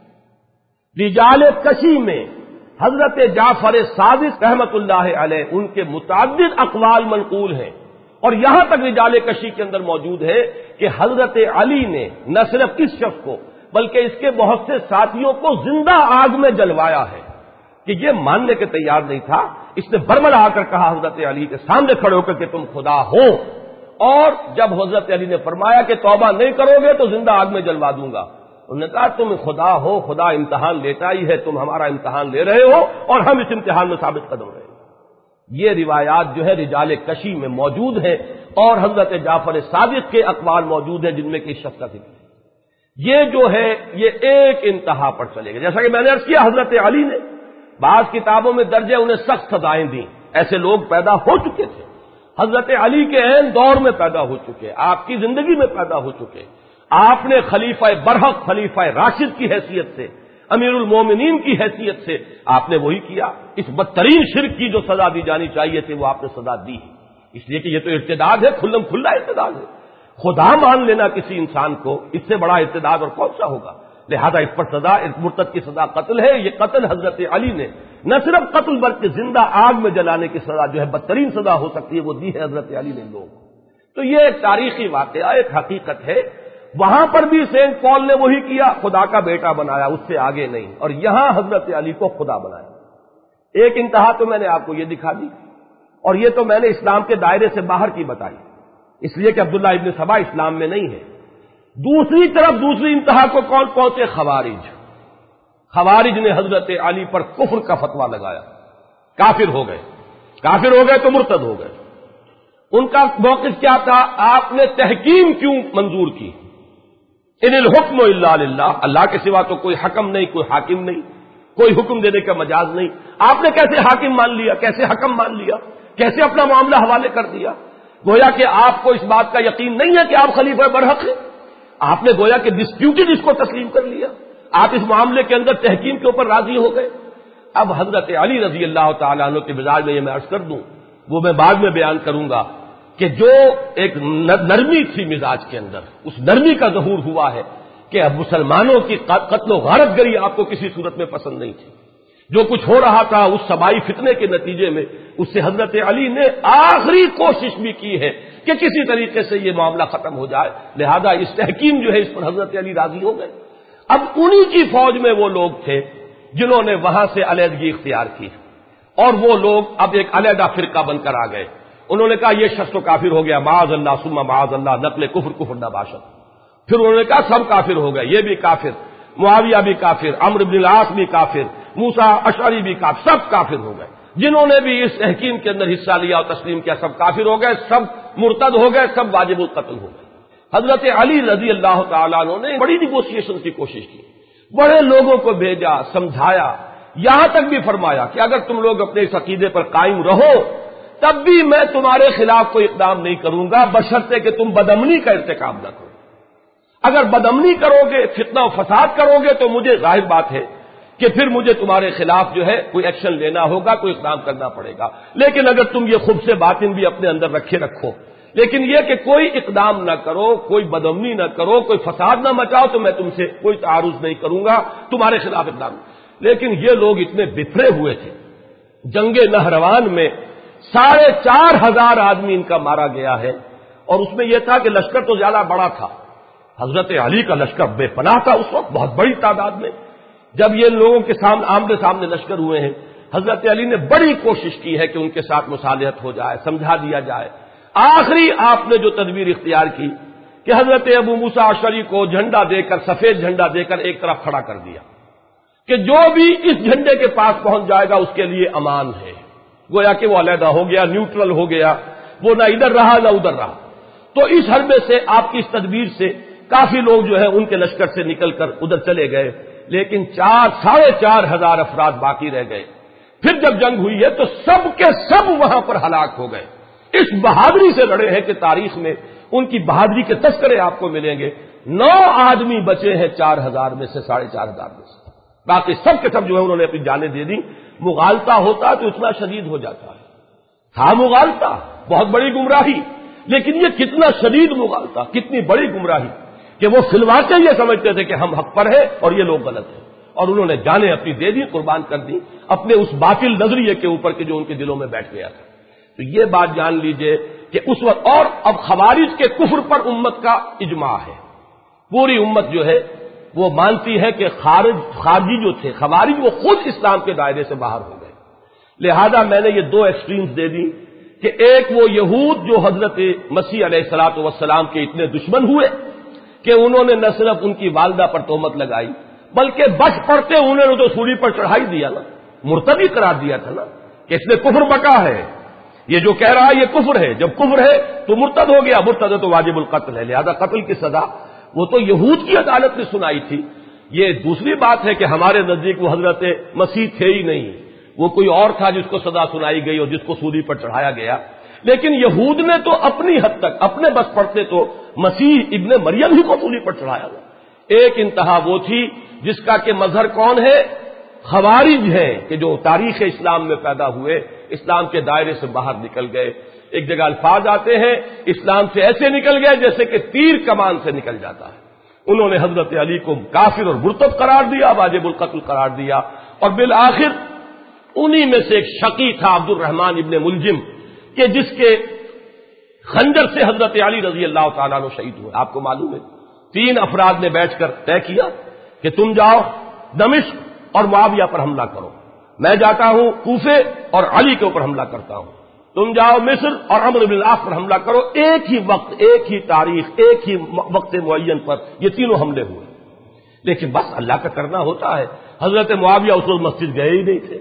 رجال کشی میں حضرت جعفر صادق رحمت اللہ علیہ ان کے متعدد اقوال منقول ہیں، اور یہاں تک رجال کشی کے اندر موجود ہے کہ حضرت علی نے نہ صرف اس شخص کو بلکہ اس کے بہت سے ساتھیوں کو زندہ آگ میں جلوایا ہے کہ یہ ماننے کے تیار نہیں تھا۔ اس نے برملا آ کر کہا حضرت علی کے سامنے کھڑے ہو کر کہ تم خدا ہو، اور جب حضرت علی نے فرمایا کہ توبہ نہیں کرو گے تو زندہ آگ میں جلوا دوں گا، انہوں نے کہا تم خدا ہو، خدا امتحان لیتا ہی ہے، تم ہمارا امتحان لے رہے ہو اور ہم اس امتحان میں ثابت قدم رہے ہیں۔ یہ روایات جو ہے رجال کشی میں موجود ہیں، اور حضرت جعفر صادق کے اقوال موجود ہیں جن میں کہ اس شخص کا ذکر ہے۔ یہ جو ہے یہ ایک انتہا پر چلے گا. جیسا کہ میں نے عرض کیا حضرت علی نے بعض کتابوں میں درج ہے انہیں سخت سزائیں دیں. ایسے لوگ پیدا ہو چکے تھے, حضرت علی کے عین دور میں پیدا ہو چکے, آپ کی زندگی میں پیدا ہو چکے. آپ نے خلیفہ برحق, خلیفہ راشد کی حیثیت سے, امیر المومنین کی حیثیت سے آپ نے وہی کیا. اس بدترین شرک کی جو سزا دی جانی چاہیے تھی وہ آپ نے سزا دی, اس لیے کہ یہ تو ارتداد ہے, کھلم کھلا ارتداد ہے. خدا مان لینا کسی انسان کو, اس سے بڑا ارتداد اور کون سا ہوگا. لہذا اس پر سزا, اس مرتد کی سزا قتل ہے. یہ قتل حضرت علی نے نہ صرف قتل بلکہ زندہ آگ میں جلانے کی سزا جو ہے بدترین سزا ہو سکتی ہے وہ دی ہے حضرت علی نے لوگ. تو یہ ایک تاریخی واقعہ, ایک حقیقت ہے. وہاں پر بھی سینٹ پال نے وہی کیا, خدا کا بیٹا بنایا, اس سے آگے نہیں. اور یہاں حضرت علی کو خدا بنایا. ایک انتہا تو میں نے آپ کو یہ دکھا دی, اور یہ تو میں نے اسلام کے دائرے سے باہر کی بتائی, اس لیے کہ عبداللہ ابن سبا اسلام میں نہیں ہے. دوسری طرف دوسری انتہا کو کون پہنچے؟ خوارج. خوارج نے حضرت علی پر کفر کا فتویٰ لگایا, کافر ہو گئے. کافر ہو گئے تو مرتد ہو گئے. ان کا موقف کیا تھا؟ آپ نے تحکیم کیوں منظور کی؟ ان الحکم الا للہ, اللہ کے سوا تو کوئی حکم نہیں, کوئی حاکم نہیں, کوئی حکم دینے کا مجاز نہیں. آپ نے کیسے حاکم مان لیا, کیسے حکم مان لیا, کیسے اپنا معاملہ حوالے کر دیا؟ گویا کہ آپ کو اس بات کا یقین نہیں ہے کہ آپ خلیفہ برحق ہیں. آپ نے گویا کہ ڈسپیوٹڈ اس کو تسلیم کر لیا. آپ اس معاملے کے اندر تحکیم کے اوپر راضی ہو گئے. اب حضرت علی رضی اللہ تعالیٰ عنہ کے مزاج میں یہ میں عرض کر دوں, وہ میں بعد میں بیان کروں گا کہ جو ایک نرمی تھی مزاج کے اندر, اس نرمی کا ظہور ہوا ہے کہ اب مسلمانوں کی قتل و غارت گری آپ کو کسی صورت میں پسند نہیں تھی. جو کچھ ہو رہا تھا اس سبائی فتنے کے نتیجے میں, اس سے حضرت علی نے آخری کوشش بھی کی ہے کہ کسی طریقے سے یہ معاملہ ختم ہو جائے. لہذا اس تحکیم جو ہے اس پر حضرت علی راضی ہو گئے. اب انہی کی فوج میں وہ لوگ تھے جنہوں نے وہاں سے علیحدگی اختیار کی, اور وہ لوگ اب ایک علیحدہ فرقہ بن کر آ گئے. انہوں نے کہا یہ شخص تو کافر ہو گیا, معاذ اللہ ثم معاذ اللہ, نقل کفر نہ باشد. پھر انہوں نے کہا سب کافر ہو گئے, یہ بھی کافر, معاویہ بھی کافر, عمرو بن العاص بھی کافر, موسیٰ اشعری بھی کافر, سب کافر ہو گئے. جنہوں نے بھی اس تحکیم کے اندر حصہ لیا اور تسلیم کیا سب کافر ہو گئے, سب مرتد ہو گئے, سب واجب القتل ہو گئے. حضرت علی رضی اللہ تعالیٰ عنہ نے بڑی نیگوسیشن کی کوشش کی, بڑے لوگوں کو بھیجا, سمجھایا, یہاں تک بھی فرمایا کہ اگر تم لوگ اپنے اس عقیدے پر قائم رہو تب بھی میں تمہارے خلاف کوئی اقدام نہیں کروں گا بشرطے کہ تم بدامنی کا ارتکاب نہ کرو. اگر بدامنی کرو گے, فتنہ و فساد کرو گے تو مجھے ظاہر بات ہے کہ پھر مجھے تمہارے خلاف جو ہے کوئی ایکشن لینا ہوگا, کوئی اقدام کرنا پڑے گا. لیکن اگر تم یہ خبث باطن بھی اپنے اندر رکھو, لیکن یہ کہ کوئی اقدام نہ کرو, کوئی بدامنی نہ کرو, کوئی فساد نہ مچاؤ, تو میں تم سے کوئی تعارض نہیں کروں گا, تمہارے خلاف اقدام. لیکن یہ لوگ اتنے بفرے ہوئے تھے. جنگ نہروان میں 4,500 آدمی ان کا مارا گیا ہے, اور اس میں یہ تھا کہ لشکر تو زیادہ بڑا تھا. حضرت علی کا لشکر بے پناہ تھا اس وقت, بہت بڑی تعداد میں. جب یہ لوگوں کے سامنے آمنے سامنے لشکر ہوئے ہیں, حضرت علی نے بڑی کوشش کی ہے کہ ان کے ساتھ مصالحت ہو جائے, سمجھا دیا جائے. آخری آپ نے جو تدبیر اختیار کی کہ حضرت ابو موسیٰ اشعری کو جھنڈا دے کر, سفید جھنڈا دے کر ایک طرف کھڑا کر دیا کہ جو بھی اس جھنڈے کے پاس پہنچ جائے گا اس کے لیے امان ہے. گویا کہ وہ علیحدہ ہو گیا, نیوٹرل ہو گیا, وہ نہ ادھر رہا نہ ادھر رہا. تو اس حربے سے, آپ کی اس تدبیر سے کافی لوگ جو ہے ان کے لشکر سے نکل کر ادھر چلے گئے, لیکن 4,500 افراد باقی رہ گئے. پھر جب جنگ ہوئی ہے تو سب کے سب وہاں پر ہلاک ہو گئے. اس بہادری سے لڑے ہیں کہ تاریخ میں ان کی بہادری کے تذکرے آپ کو ملیں گے. 9 آدمی بچے ہیں 4,000 میں سے, 4,500 میں سے, باقی سب کے سب جو ہے انہوں نے اپنی جانیں دے دی. مغالطہ ہوتا تو اتنا شدید ہو جاتا ہے. تھا مغالطہ, بہت بڑی گمراہی, لیکن یہ کتنا شدید مغالطہ, کتنی بڑی گمراہی کہ وہ فی الواقع یہ سمجھتے تھے کہ ہم حق پر ہیں اور یہ لوگ غلط ہیں, اور انہوں نے جانیں اپنی دے دی, قربان کر دی اپنے اس باطل نظریے کے اوپر کہ جو ان کے دلوں میں بیٹھ گیا تھا. تو یہ بات جان لیجئے کہ اس وقت, اور اب خوارج کے کفر پر امت کا اجماع ہے. پوری امت جو ہے وہ مانتی ہے کہ خارجی جو تھے خوارج وہ خود اسلام کے دائرے سے باہر ہو گئے. لہذا میں نے یہ 2 ایکسٹریمز دے دی کہ ایک وہ یہود جو حضرت مسیح علیہ الصلوۃ والسلام کے اتنے دشمن ہوئے کہ انہوں نے نہ صرف ان کی والدہ پر تہمت لگائی بلکہ بچ پڑتے انہوں نے تو سولی پر چڑھائی دیا نا, مرتدی قرار دیا تھا نا کہ اس نے کفر بکا ہے, یہ جو کہہ رہا ہے یہ کفر ہے. جب کفر ہے تو مرتد ہو گیا, مرتد ہے تو واجب القتل ہے, لہذا قتل کی سزا وہ تو یہود کی عدالت نے سنائی تھی. یہ دوسری بات ہے کہ ہمارے نزدیک وہ حضرت مسیح تھے ہی نہیں، وہ کوئی اور تھا جس کو سزا سنائی گئی اور جس کو سولی پر چڑھایا گیا. لیکن یہود نے تو اپنی حد تک اپنے بس پڑتے تو مسیح ابن مریم ہی کو سولی پر چڑھایا گیا. ایک انتہا وہ تھی جس کا کہ مظہر کون ہے؟ خوارج ہیں کہ جو تاریخ اسلام میں پیدا ہوئے، اسلام کے دائرے سے باہر نکل گئے. ایک جگہ الفاظ آتے ہیں اسلام سے ایسے نکل گئے جیسے کہ تیر کمان سے نکل جاتا ہے. انہوں نے حضرت علی کو کافر اور مرتد قرار دیا، واجب القتل قرار دیا، اور بالآخر انہی میں سے ایک شقی تھا عبد الرحمن ابن ملجم کہ جس کے خنجر سے حضرت علی رضی اللہ تعالیٰ عنہ شہید ہوئے. آپ کو معلوم ہے 3 افراد نے بیٹھ کر طے کیا کہ تم جاؤ دمشق اور معاویہ پر حملہ کرو، میں جاتا ہوں کوفے اور علی کے اوپر حملہ کرتا ہوں، تم جاؤ مصر اور عمرو بن العاص پر حملہ کرو. ایک ہی وقت، ایک ہی تاریخ، ایک ہی وقت معین پر یہ تینوں حملے ہوئے. لیکن بس اللہ کا کرنا ہوتا ہے. حضرت معاویہ اس وقت مسجد گئے ہی نہیں تھے.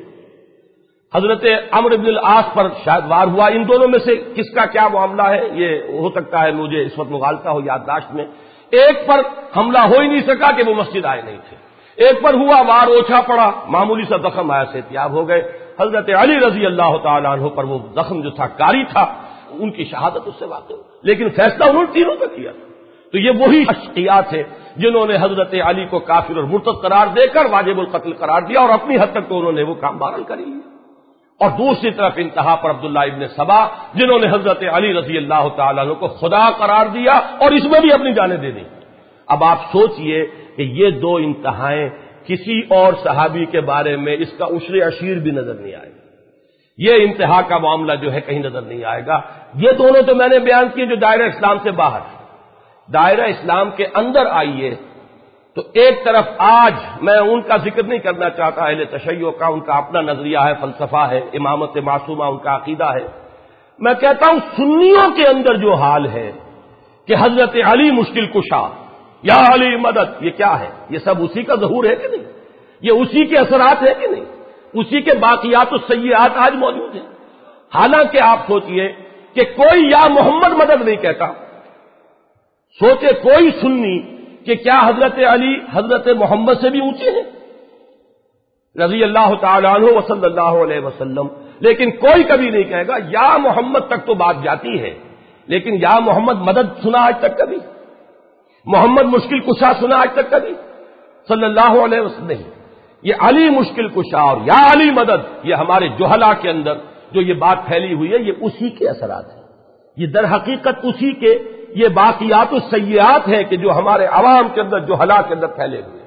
حضرت عمرو بن العاص پر شاید وار ہوا. ان دونوں میں سے کس کا کیا معاملہ ہے یہ ہو سکتا ہے مجھے اس وقت مغالطہ ہو یادداشت میں. ایک پر حملہ ہو ہی نہیں سکا کہ وہ مسجد آئے نہیں تھے، ایک پر ہوا، وار اوچھا پڑا، معمولی سا زخم آیا، صحتیاب ہو گئے. حضرت علی رضی اللہ تعالیٰ عنہ پر وہ زخم جو تھا کاری تھا، ان کی شہادت اس سے واقع ہوئی. لیکن فیصلہ انہوں نے تینوں کا کیا تھا. تو یہ وہی اشقیاء تھے جنہوں نے حضرت علی کو کافر اور مرتد قرار دے کر واجب القتل قرار دیا، اور اپنی حد تک تو انہوں نے وہ کام بہرحال کر لیا. اور دوسری طرف انتہا پر عبداللہ ابن سبا جنہوں نے حضرت علی رضی اللہ تعالیٰ عنہ کو خدا قرار دیا اور اس میں بھی اپنی جانیں دے دی. اب آپ سوچئے کہ یہ 2 انتہائیں کسی اور صحابی کے بارے میں اس کا عشر عشیر بھی نظر نہیں آئے گا. یہ انتہا کا معاملہ جو ہے کہیں نظر نہیں آئے گا. یہ دونوں تو میں نے بیان کیے جو دائرہ اسلام سے باہر ہے. دائرہ اسلام کے اندر آئیے تو ایک طرف آج میں ان کا ذکر نہیں کرنا چاہتا، اہل تشیع کا ان کا اپنا نظریہ ہے، فلسفہ ہے، امامت معصومہ ان کا عقیدہ ہے. میں کہتا ہوں سنیوں کے اندر جو حال ہے کہ حضرت علی مشکل کشا، یا علی مدد، یہ کیا ہے؟ یہ سب اسی کا ظہور ہے کہ نہیں؟ یہ اسی کے اثرات ہے کہ نہیں؟ اسی کے باقیات السیئات آج موجود ہیں. حالانکہ آپ سوچئے کہ کوئی یا محمد مدد نہیں کہتا. سوچے کوئی سنی کہ کیا حضرت علی حضرت محمد سے بھی اونچے ہیں رضی اللہ تعالیٰ عنہ وصلی اللہ علیہ وسلم. لیکن کوئی کبھی نہیں کہے گا یا محمد تک تو بات جاتی ہے، لیکن یا محمد مدد سنا آج تک کبھی؟ محمد مشکل کشا سنا آج تک کبھی؟ صلی اللہ علیہ وسلم نہیں. یہ علی مشکل کشا اور یا علی مدد، یہ ہمارے جہلا کے اندر جو یہ بات پھیلی ہوئی ہے یہ اسی کے اثرات ہیں. یہ در حقیقت اسی کے یہ باقیات السیئات ہیں کہ جو ہمارے عوام کے اندر جہلا کے اندر پھیلے ہوئے.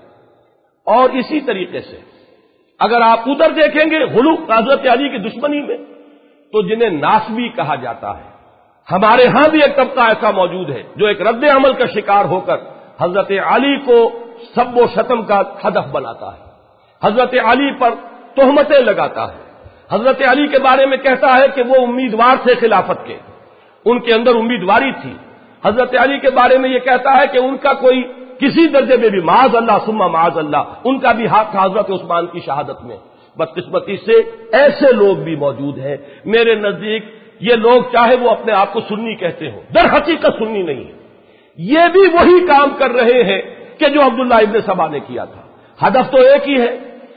اور اسی طریقے سے اگر آپ ادھر دیکھیں گے غلو حضرت علی کی دشمنی میں، تو جنہیں ناسبی کہا جاتا ہے، ہمارے ہاں بھی ایک طبقہ ایسا موجود ہے جو ایک رد عمل کا شکار ہو کر حضرت علی کو سب و شتم کا ہدف بناتا ہے، حضرت علی پر تہمتیں لگاتا ہے، حضرت علی کے بارے میں کہتا ہے کہ وہ امیدوار تھے خلافت کے، ان کے اندر امیدواری تھی. حضرت علی کے بارے میں یہ کہتا ہے کہ ان کا کوئی کسی درجے میں بھی معاذ اللہ ثم معاذ اللہ ان کا بھی ہاتھ تھا حضرت عثمان کی شہادت میں. بدقسمتی سے ایسے لوگ بھی موجود ہیں. میرے نزدیک یہ لوگ چاہے وہ اپنے آپ کو سنی کہتے ہوں، در حقیقت سنی نہیں ہے. یہ بھی وہی کام کر رہے ہیں کہ جو عبداللہ ابن سبا نے کیا تھا. ہدف تو ایک ہی ہے،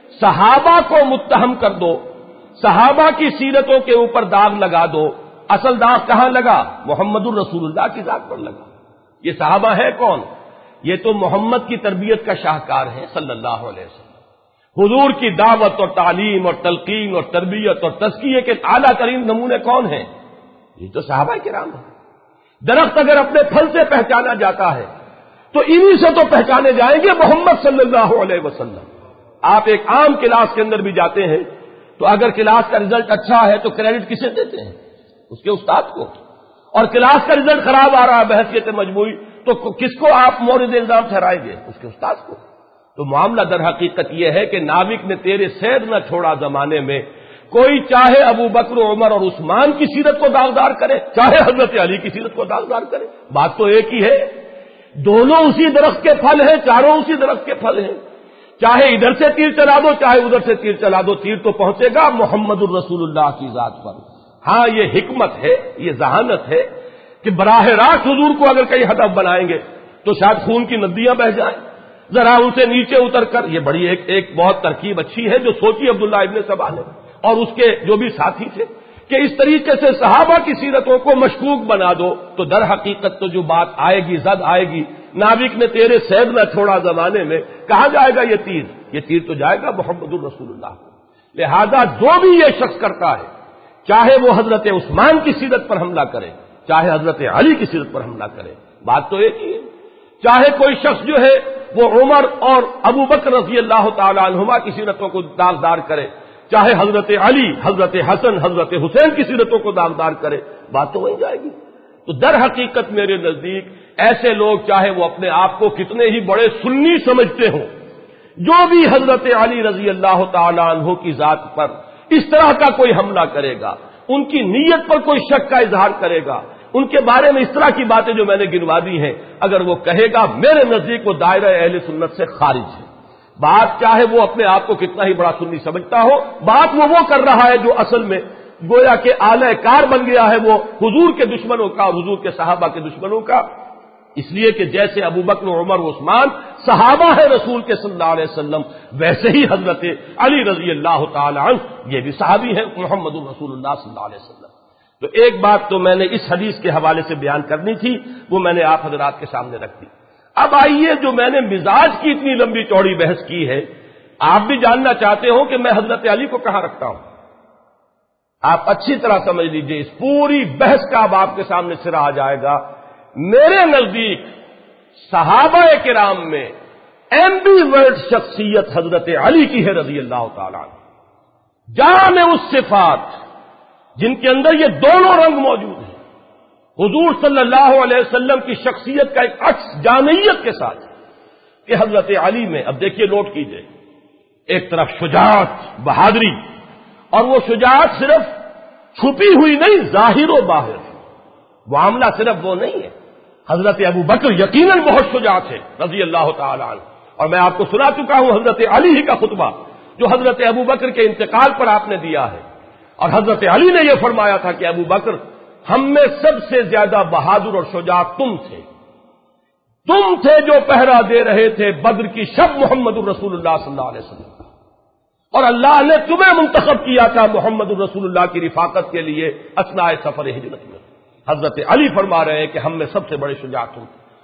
صحابہ کو متہم کر دو، صحابہ کی سیرتوں کے اوپر داغ لگا دو. اصل داغ کہاں لگا؟ محمد الرسول اللہ کی ذات پر لگا. یہ صحابہ ہے کون؟ یہ تو محمد کی تربیت کا شاہکار ہے صلی اللہ علیہ وسلم. حضور کی دعوت اور تعلیم اور تلقین اور تربیت اور تزکیے کے اعلیٰ ترین نمونے کون ہیں؟ یہ تو صحابہ کرام ہیں. درخت اگر اپنے پھل سے پہچانا جاتا ہے تو انہی سے تو پہچانے جائیں گے محمد صلی اللہ علیہ وسلم. آپ ایک عام کلاس کے اندر بھی جاتے ہیں تو اگر کلاس کا رزلٹ اچھا ہے تو کریڈٹ کسے دیتے ہیں؟ اس کے استاد کو. اور کلاس کا رزلٹ خراب آ رہا ہے بحثیت مجموعی تو کس کو آپ مورد الزام ٹھہرائیں گے؟ اس کے استاد کو. تو معاملہ در حقیقت یہ ہے کہ ناوک نے تیرے سیر نہ چھوڑا زمانے میں. کوئی چاہے ابو بکر عمر اور عثمان کی سیرت کو داغدار کرے، چاہے حضرت علی کی سیرت کو داغدار کرے، بات تو ایک ہی ہے. دونوں اسی درخت کے پھل ہیں، چاروں اسی درخت کے پھل ہیں. چاہے ادھر سے تیر چلا دو چاہے ادھر سے تیر چلا دو، تیر تو پہنچے گا محمد الرسول اللہ کی ذات پر. ہاں یہ حکمت ہے، یہ ذہانت ہے کہ براہ راست حضور کو اگر کئی ہدف بنائیں گے تو شاید خون کی ندیاں بہہ جائیں، ذرا ان سے نیچے اتر کر، یہ بڑی ایک بہت ترکیب اچھی ہے جو سوچی عبداللہ ابن سبا نے اور اس کے جو بھی ساتھی تھے کہ اس طریقے سے صحابہ کی سیرتوں کو مشکوک بنا دو، تو در حقیقت تو جو بات آئے گی، زد آئے گی، ناوک نے تیرے سیب نہ چھوڑا زمانے میں، کہاں جائے گا یہ تیر تو جائے گا محمد الرسول اللہ کو۔ لہذا جو بھی یہ شخص کرتا ہے، چاہے وہ حضرت عثمان کی سیرت پر حملہ کرے، چاہے حضرت علی کی سیرت پر حملہ کرے، بات تو ایک ہی ہے۔ چاہے کوئی شخص جو ہے وہ عمر اور ابو بکر رضی اللہ تعالی عنہما کی سیرتوں کو داغدار کرے، چاہے حضرت علی، حضرت حسن، حضرت حسین کی سیرتوں کو داغدار کرے، بات تو وہی جائے گی۔ تو در حقیقت میرے نزدیک ایسے لوگ چاہے وہ اپنے آپ کو کتنے ہی بڑے سنی سمجھتے ہوں، جو بھی حضرت علی رضی اللہ تعالی عنہ کی ذات پر اس طرح کا کوئی حملہ کرے گا، ان کی نیت پر کوئی شک کا اظہار کرے گا، ان کے بارے میں اس طرح کی باتیں جو میں نے گنوا دی ہیں، اگر وہ کہے گا میرے نزدیک وہ دائرہ اہل سنت سے خارج ہے۔ بات چاہے وہ اپنے آپ کو کتنا ہی بڑا سنی سمجھتا ہو، بات وہ کر رہا ہے جو اصل میں گویا کہ آلہ کار بن گیا ہے وہ حضور کے دشمنوں کا اور حضور کے صحابہ کے دشمنوں کا، اس لیے کہ جیسے ابو بکر عمر عثمان صحابہ ہے رسول کے صلی اللہ علیہ وسلم، ویسے ہی حضرت علی رضی اللہ تعالی عنہ یہ بھی صحابی ہے محمد رسول اللہ صلی اللہ علیہ وسلم۔ تو ایک بات تو میں نے اس حدیث کے حوالے سے بیان کرنی تھی، وہ میں نے آپ حضرات کے سامنے رکھ دی۔ اب آئیے جو میں نے مزاج کی اتنی لمبی چوڑی بحث کی ہے، آپ بھی جاننا چاہتے ہو کہ میں حضرت علی کو کہاں رکھتا ہوں۔ آپ اچھی طرح سمجھ لیجئے، اس پوری بحث کا اب آپ کے سامنے سرا آ جائے گا۔ میرے نزدیک صحابہ کرام میں ایمبی ورڈ شخصیت حضرت علی کی ہے رضی اللہ تعالیٰ عنہ، جامع الصفات، جن کے اندر یہ دونوں رنگ موجود ہیں، حضور صلی اللہ علیہ وسلم کی شخصیت کا ایک عکس جامعیت کے ساتھ کہ حضرت علی میں، اب دیکھیے نوٹ کیجئے، ایک طرف شجاعت، بہادری، اور وہ شجاعت صرف چھپی ہوئی نہیں، ظاہر و باہر، معاملہ صرف وہ نہیں ہے۔ حضرت ابو بکر یقیناً بہت شجاع تھے رضی اللہ تعالی عنہ، اور میں آپ کو سنا چکا ہوں حضرت علی ہی کا خطبہ جو حضرت ابو بکر کے انتقال پر آپ نے دیا ہے، اور حضرت علی نے یہ فرمایا تھا کہ ابو بکر ہم میں سب سے زیادہ بہادر اور شجاع تم تھے جو پہرا دے رہے تھے بدر کی شب محمد الرسول اللہ صلی اللہ علیہ وسلم، اور اللہ نے تمہیں منتخب کیا تھا محمد الرسول اللہ کی رفاقت کے لیے اثناء سفر ہجرت میں۔ حضرت علی فرما رہے ہیں کہ ہم میں سب سے بڑے شجاع تم،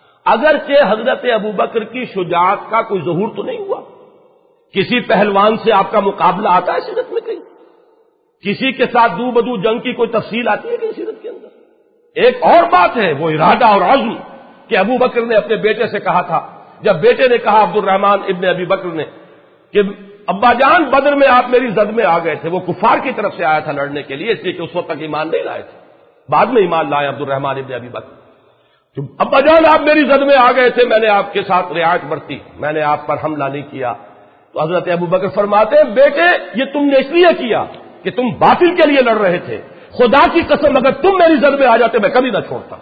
اگرچہ حضرت ابو بکر کی شجاعت کا کوئی ظہور تو نہیں ہوا، کسی پہلوان سے آپ کا مقابلہ آتا ہے سیرت میں کہیں؟ کسی کے ساتھ دو بدو جنگ کی کوئی تفصیل آتی ہے کہیں سیرت کے اندر؟ ایک اور بات ہے وہ ارادہ اور عزم کہ ابو بکر نے اپنے بیٹے سے کہا تھا، جب بیٹے نے کہا عبد الرحمن ابن ابی بکر نے کہ ابا جان بدر میں آپ میری زد میں آ گئے تھے، وہ کفار کی طرف سے آیا تھا لڑنے کے لیے، اس لیے کہ اس وقت تک ایمان نہیں لائے تھے، بعد میں ایمان لائے عبد الرحمن ابن ابی بکر، ابا جان آپ میری زد میں آ گئے تھے، میں نے آپ کے ساتھ رعایت برتی، میں نے آپ پر حملہ نہیں کیا۔ تو حضرت ابو بکر فرماتے ہیں بیٹے یہ تم نے اس لیے کیا کہ تم باطل کے لیے لڑ رہے تھے، خدا کی قسم اگر تم میری زد میں آ جاتے میں کبھی نہ چھوڑتا۔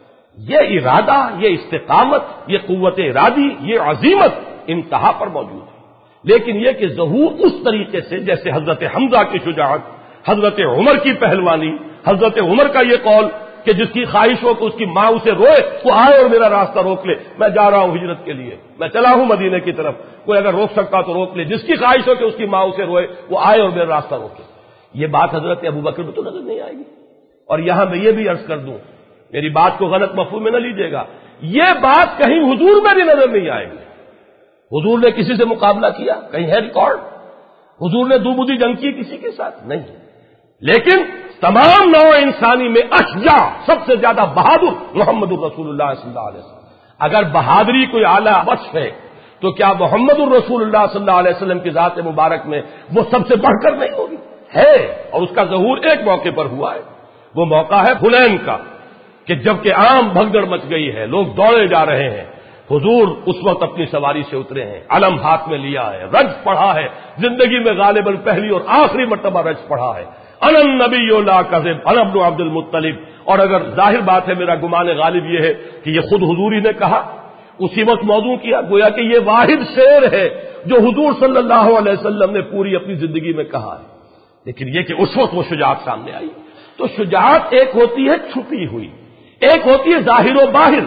یہ ارادہ، یہ استقامت، یہ قوت ارادی، یہ عزیمت انتہا پر موجود ہے، لیکن یہ کہ ظہور اس طریقے سے جیسے حضرت حمزہ کی شجاعت، حضرت عمر کی پہلوانی، حضرت عمر کا یہ قول کہ جس کی خواہش ہو کہ اس کی ماں اسے روئے وہ آئے اور میرا راستہ روک لے، میں جا رہا ہوں ہجرت کے لیے، میں چلا ہوں مدینے کی طرف، کوئی اگر روک سکتا تو روک لے، جس کی خواہش ہو کہ اس کی ماں اسے روئے وہ آئے اور میرا راستہ روکے۔ یہ بات حضرت ابو بکر میں تو نظر نہیں آئے گی۔ اور یہاں میں یہ بھی عرض کر دوں، میری بات کو غلط مفہوم میں نہ لیجیے گا، یہ بات کہیں حضور میں بھی نظر نہیں آئے گی۔ حضور نے کسی سے مقابلہ کیا؟ کہیں ہے ریکارڈ؟ حضور نے دو بدی جنگ کی کسی کے ساتھ؟ نہیں۔ لیکن تمام نوع انسانی میں اشجاع، سب سے زیادہ بہادر محمد الرسول اللہ صلی اللہ علیہ وسلم۔ اگر بہادری کوئی اعلیٰ وصف ہے تو کیا محمد الرسول اللہ صلی اللہ علیہ وسلم کی ذات مبارک میں وہ سب سے بڑھ کر نہیں ہوگی؟ ہے، اور اس کا ظہور ایک موقع پر ہوا ہے، وہ موقع ہے حنین کا، کہ جب کہ عام بھگدڑ مچ گئی ہے، لوگ دوڑے جا رہے ہیں، حضور اس وقت اپنی سواری سے اترے ہیں، علم ہاتھ میں لیا ہے، رج پڑھا ہے، زندگی میں غالباً پہلی اور آخری مرتبہ رج پڑھا ہے، انا النبی لا کذب انا ابن عبد المطلب۔ اور اگر ظاہر بات ہے میرا گمان غالب یہ ہے کہ یہ خود حضور ہی نے کہا، اسی وقت موضوع کیا، گویا کہ یہ واحد شعر ہے جو حضور صلی اللہ علیہ وسلم نے پوری اپنی زندگی میں کہا ہے۔ لیکن یہ کہ اس وقت وہ شجاعت سامنے آئی، تو شجاعت ایک ہوتی ہے چھپی ہوئی، ایک ہوتی ہے ظاہر و باہر۔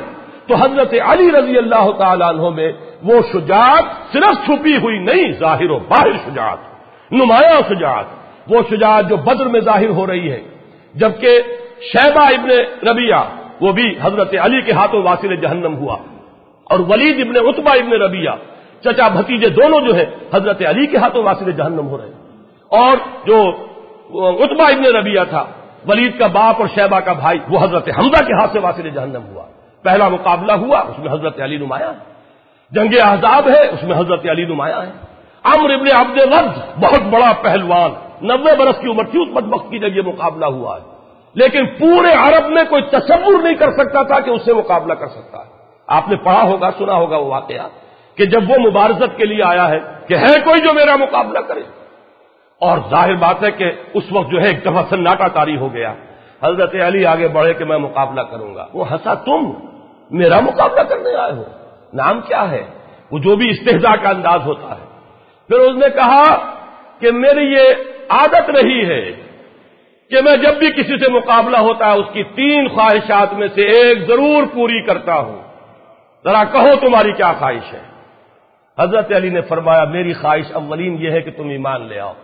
تو حضرت علی رضی اللہ تعالیٰ عنہ میں وہ شجاعت صرف چھپی ہوئی نہیں، ظاہر و باہر شجاعت، نمایاں شجاعت، وہ شجاعت جو بدر میں ظاہر ہو رہی ہے، جبکہ شیبہ ابن ربیعہ وہ بھی حضرت علی کے ہاتھوں واصل جہنم ہوا، اور ولید ابن عتبہ ابن ربیعہ چچا بھتیجے دونوں جو ہیں حضرت علی کے ہاتھوں واصل جہنم ہو رہے ہیں، اور جو عتبہ ابن ربیعہ تھا ولید کا باپ اور شیبہ کا بھائی، وہ حضرت حمزہ کے ہاتھ سے واصل جہنم ہوا۔ پہلا مقابلہ ہوا، اس میں حضرت علی نمایاں ہے، جنگ احزاب ہے، اس میں حضرت علی نمایاں ہے۔ عمرو ابن عبد ود بہت بڑا پہلوان، 90 برس کی عمر تھی اس بدبخت کی جب یہ مقابلہ ہوا ہے، لیکن پورے عرب میں کوئی تصور نہیں کر سکتا تھا کہ اس سے مقابلہ کر سکتا ہے۔ آپ نے پڑھا ہوگا، سنا ہوگا وہ واقعہ کہ جب وہ مبارزت کے لیے آیا ہے کہ ہے کوئی جو میرا مقابلہ کرے، اور ظاہر بات ہے کہ اس وقت جو ہے ایک دفعہ سناٹا طاری ہو گیا، حضرت علی آگے بڑھے کہ میں مقابلہ کروں گا، وہ ہنسا، تم میرا مقابلہ کرنے آئے ہو، نام کیا ہے؟ وہ جو بھی استہزاء کا انداز ہوتا ہے۔ پھر اس نے کہا کہ میری یہ عادت رہی ہے کہ میں جب بھی کسی سے مقابلہ ہوتا ہے اس کی 3 خواہشات میں سے ایک ضرور پوری کرتا ہوں، ذرا کہو تمہاری کیا خواہش ہے؟ حضرت علی نے فرمایا میری خواہش اولین یہ ہے کہ تم ایمان لے آؤ۔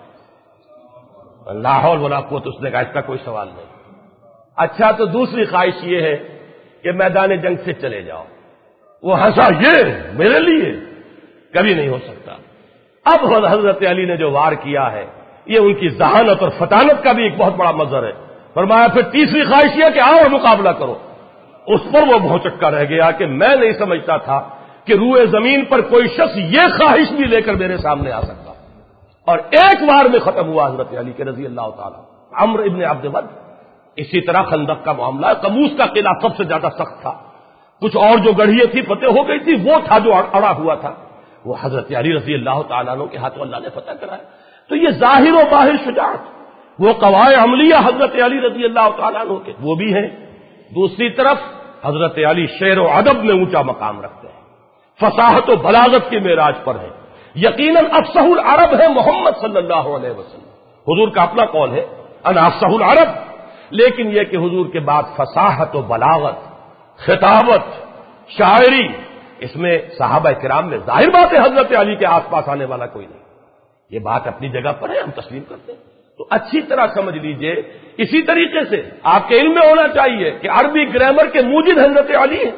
لا حول ولا قوت، اس نے کہا اس کا کوئی سوال نہیں۔ اچھا تو دوسری خواہش یہ ہے کہ میدان جنگ سے چلے جاؤ۔ وہ ہنسا، یہ میرے لیے کبھی نہیں ہو سکتا۔ اب حضرت علی نے جو وار کیا ہے یہ ان کی ذہانت اور فطانت کا بھی ایک بہت بڑا مظہر ہے۔ فرمایا پھر تیسری خواہش یہ کہ آؤ اور مقابلہ کرو۔ اس پر وہ بھونچکا رہ گیا کہ میں نہیں سمجھتا تھا کہ روئے زمین پر کوئی شخص یہ خواہش بھی لے کر میرے سامنے آ سکتا، اور ایک وار میں ختم ہوا حضرت علی کے رضی اللہ تعالی۔ عمرو ابن عبد ود، اسی طرح خندق کا معاملہ، قموس کا قلعہ سب سے زیادہ سخت تھا، کچھ اور جو گڑھیاں تھی فتح ہو گئی تھی، وہ تھا جو اڑا ہوا تھا، وہ حضرت علی رضی اللہ تعالیٰ عنہ کے ہاتھوں اللہ نے فتح کرایا۔ تو یہ ظاہر و باہر شجاعت، وہ قواعد عملیہ حضرت علی رضی اللہ تعالیٰ عنہ کے وہ بھی ہیں۔ دوسری طرف حضرت علی شعر و ادب میں اونچا مقام رکھتے ہیں، فصاحت و بلاغت کے معراج پر ہیں، یقیناً افصح العرب ہے محمد صلی اللہ علیہ وسلم، حضور کا اپنا قول ہے انا افصح العرب، لیکن یہ کہ حضور کے بعد فصاحت و بلاغت، خطابت، شاعری، اس میں صحابہ کرام میں ظاہر بات ہے حضرت علی کے آس پاس آنے والا کوئی نہیں، یہ بات اپنی جگہ پر ہے، ہم تسلیم کرتے ہیں۔ تو اچھی طرح سمجھ لیجئے، اسی طریقے سے آپ کے علم میں ہونا چاہیے کہ عربی گرامر کے موجد حضرت علی ہیں۔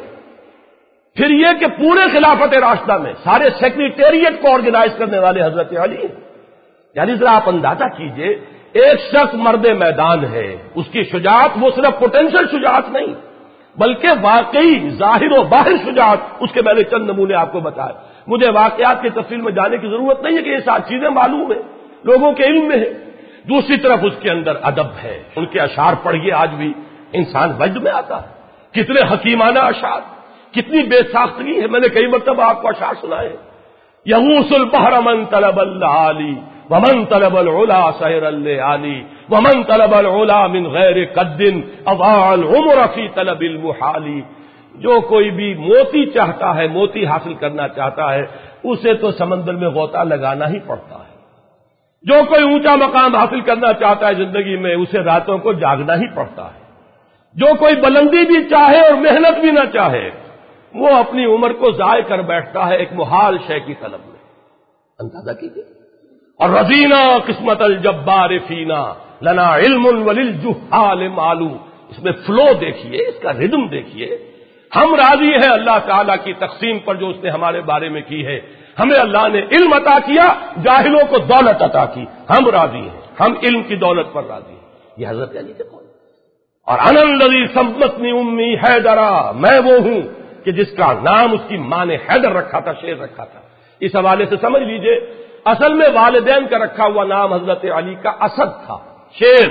پھر یہ کہ پورے خلافت راشدہ میں سارے سیکریٹریٹ کو آرگنائز کرنے والے حضرت علی ہیں۔ یعنی ذرا آپ اندازہ کیجئے، ایک شخص مرد میدان ہے، اس کی شجاعت وہ صرف پوٹینشل شجاعت نہیں بلکہ واقعی ظاہر و باہر شجاعت، اس کے میں نے چند نمونے آپ کو بتائے۔ مجھے واقعات کی تفصیل میں جانے کی ضرورت نہیں ہے کہ یہ ساری چیزیں معلوم ہیں، لوگوں کے علم میں ہے۔ دوسری طرف اس کے اندر ادب ہے، ان کے اشعار پڑھیے آج بھی انسان وجد میں آتا ہے، کتنے حکیمانہ اشعار، کتنی بے ساختگی ہے۔ میں نے کئی مرتبہ آپ کو اشعار سنائے، یغوص البحر من طلب العالی ومن طلب العلا سحر الليالي ومن طلب العلا من غیر قد اضاع العمر فی طلب المحال۔ جو کوئی بھی موتی چاہتا ہے، موتی حاصل کرنا چاہتا ہے، اسے تو سمندر میں غوطہ لگانا ہی پڑتا ہے۔ جو کوئی اونچا مقام حاصل کرنا چاہتا ہے زندگی میں، اسے راتوں کو جاگنا ہی پڑتا ہے۔ جو کوئی بلندی بھی چاہے اور محنت بھی نہ چاہے، وہ اپنی عمر کو ضائع کر بیٹھتا ہے ایک محال شے کی طلب میں۔ اندازہ کیجیے۔ اور رضینا قسمت الجبار فینا لنا علم وللجہال معلوم، اس میں فلو دیکھیے، اس کا ردم دیکھیے۔ ہم راضی ہیں اللہ تعالیٰ کی تقسیم پر جو اس نے ہمارے بارے میں کی ہے۔ ہمیں اللہ نے علم عطا کیا، جاہلوں کو دولت عطا کی، ہم راضی ہیں، ہم علم کی دولت پر راضی ہیں۔ یہ حضرت علی کے قول۔ اور انا الذی سمتنی امی حیدرا، میں وہ ہوں کہ جس کا نام اس کی ماں نے حیدر رکھا تھا، شیر رکھا تھا۔ اس حوالے سے سمجھ لیجئے، اصل میں والدین کا رکھا ہوا نام حضرت علی کا اسد تھا، شیر،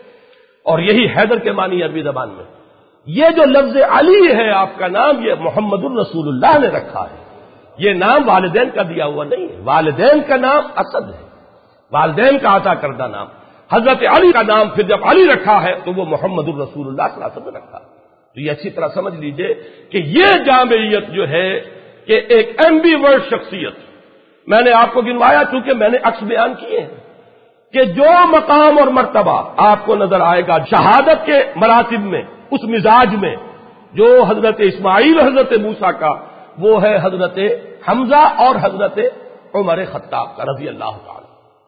اور یہی حیدر کے معنی عربی زبان میں۔ یہ جو لفظ علی ہے آپ کا نام، یہ محمد الرسول اللہ نے رکھا ہے، یہ نام والدین کا دیا ہوا نہیں ہے۔ والدین کا نام اسد ہے، والدین کا عطا کردہ نام۔ حضرت علی کا نام پھر جب علی رکھا ہے تو وہ محمد الرسول اللہ صلی اللہ علیہ وسلم نے رکھا۔ تو یہ اچھی طرح سمجھ لیجئے کہ یہ جامعیت جو ہے کہ ایک ایمبی ورڈ شخصیت، میں نے آپ کو گنوایا چونکہ میں نے عکس بیان کیے ہیں کہ جو مقام اور مرتبہ آپ کو نظر آئے گا شہادت کے مراتب میں، اس مزاج میں، جو حضرت اسماعیل حضرت موسیٰ کا وہ ہے حضرت حمزہ اور حضرت عمر خطاب کا رضی اللہ تعالی.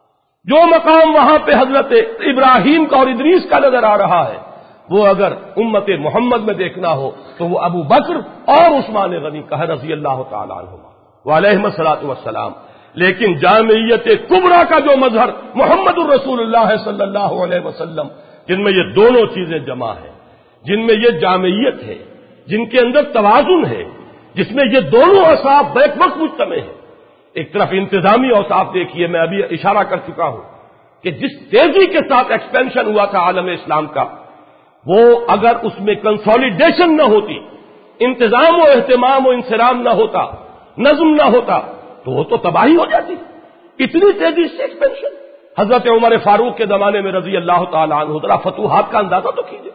جو مقام وہاں پہ حضرت ابراہیم کا اور ادریس کا نظر آ رہا ہے وہ اگر امت محمد میں دیکھنا ہو تو وہ ابو بکر اور عثمان غنی کا ہے رضی اللہ تعالی عنہما وعلیہم الصلاۃ والسلام. لیکن جامعیت کبریٰ کا جو مظہر محمد الرسول اللہ صلی اللہ علیہ وسلم، جن میں یہ دونوں چیزیں جمع ہیں، جن میں یہ جامعیت ہے، جن کے اندر توازن ہے، جس میں یہ دونوں اوصاف بیک وقت مجتمع ہیں. ایک طرف انتظامی اوصاف دیکھیے، میں ابھی اشارہ کر چکا ہوں کہ جس تیزی کے ساتھ ایکسپینشن ہوا تھا عالم اسلام کا، وہ اگر اس میں کنسولیڈیشن نہ ہوتی، انتظام و اہتمام و انصرام نہ ہوتا، نظم نہ ہوتا، تو وہ تو تباہی ہو جاتی. اتنی تیزی سے ایکسپینشن حضرت عمر فاروق کے زمانے میں رضی اللہ تعالی عنہ. ذرا فتوحات کا اندازہ تو کیجیے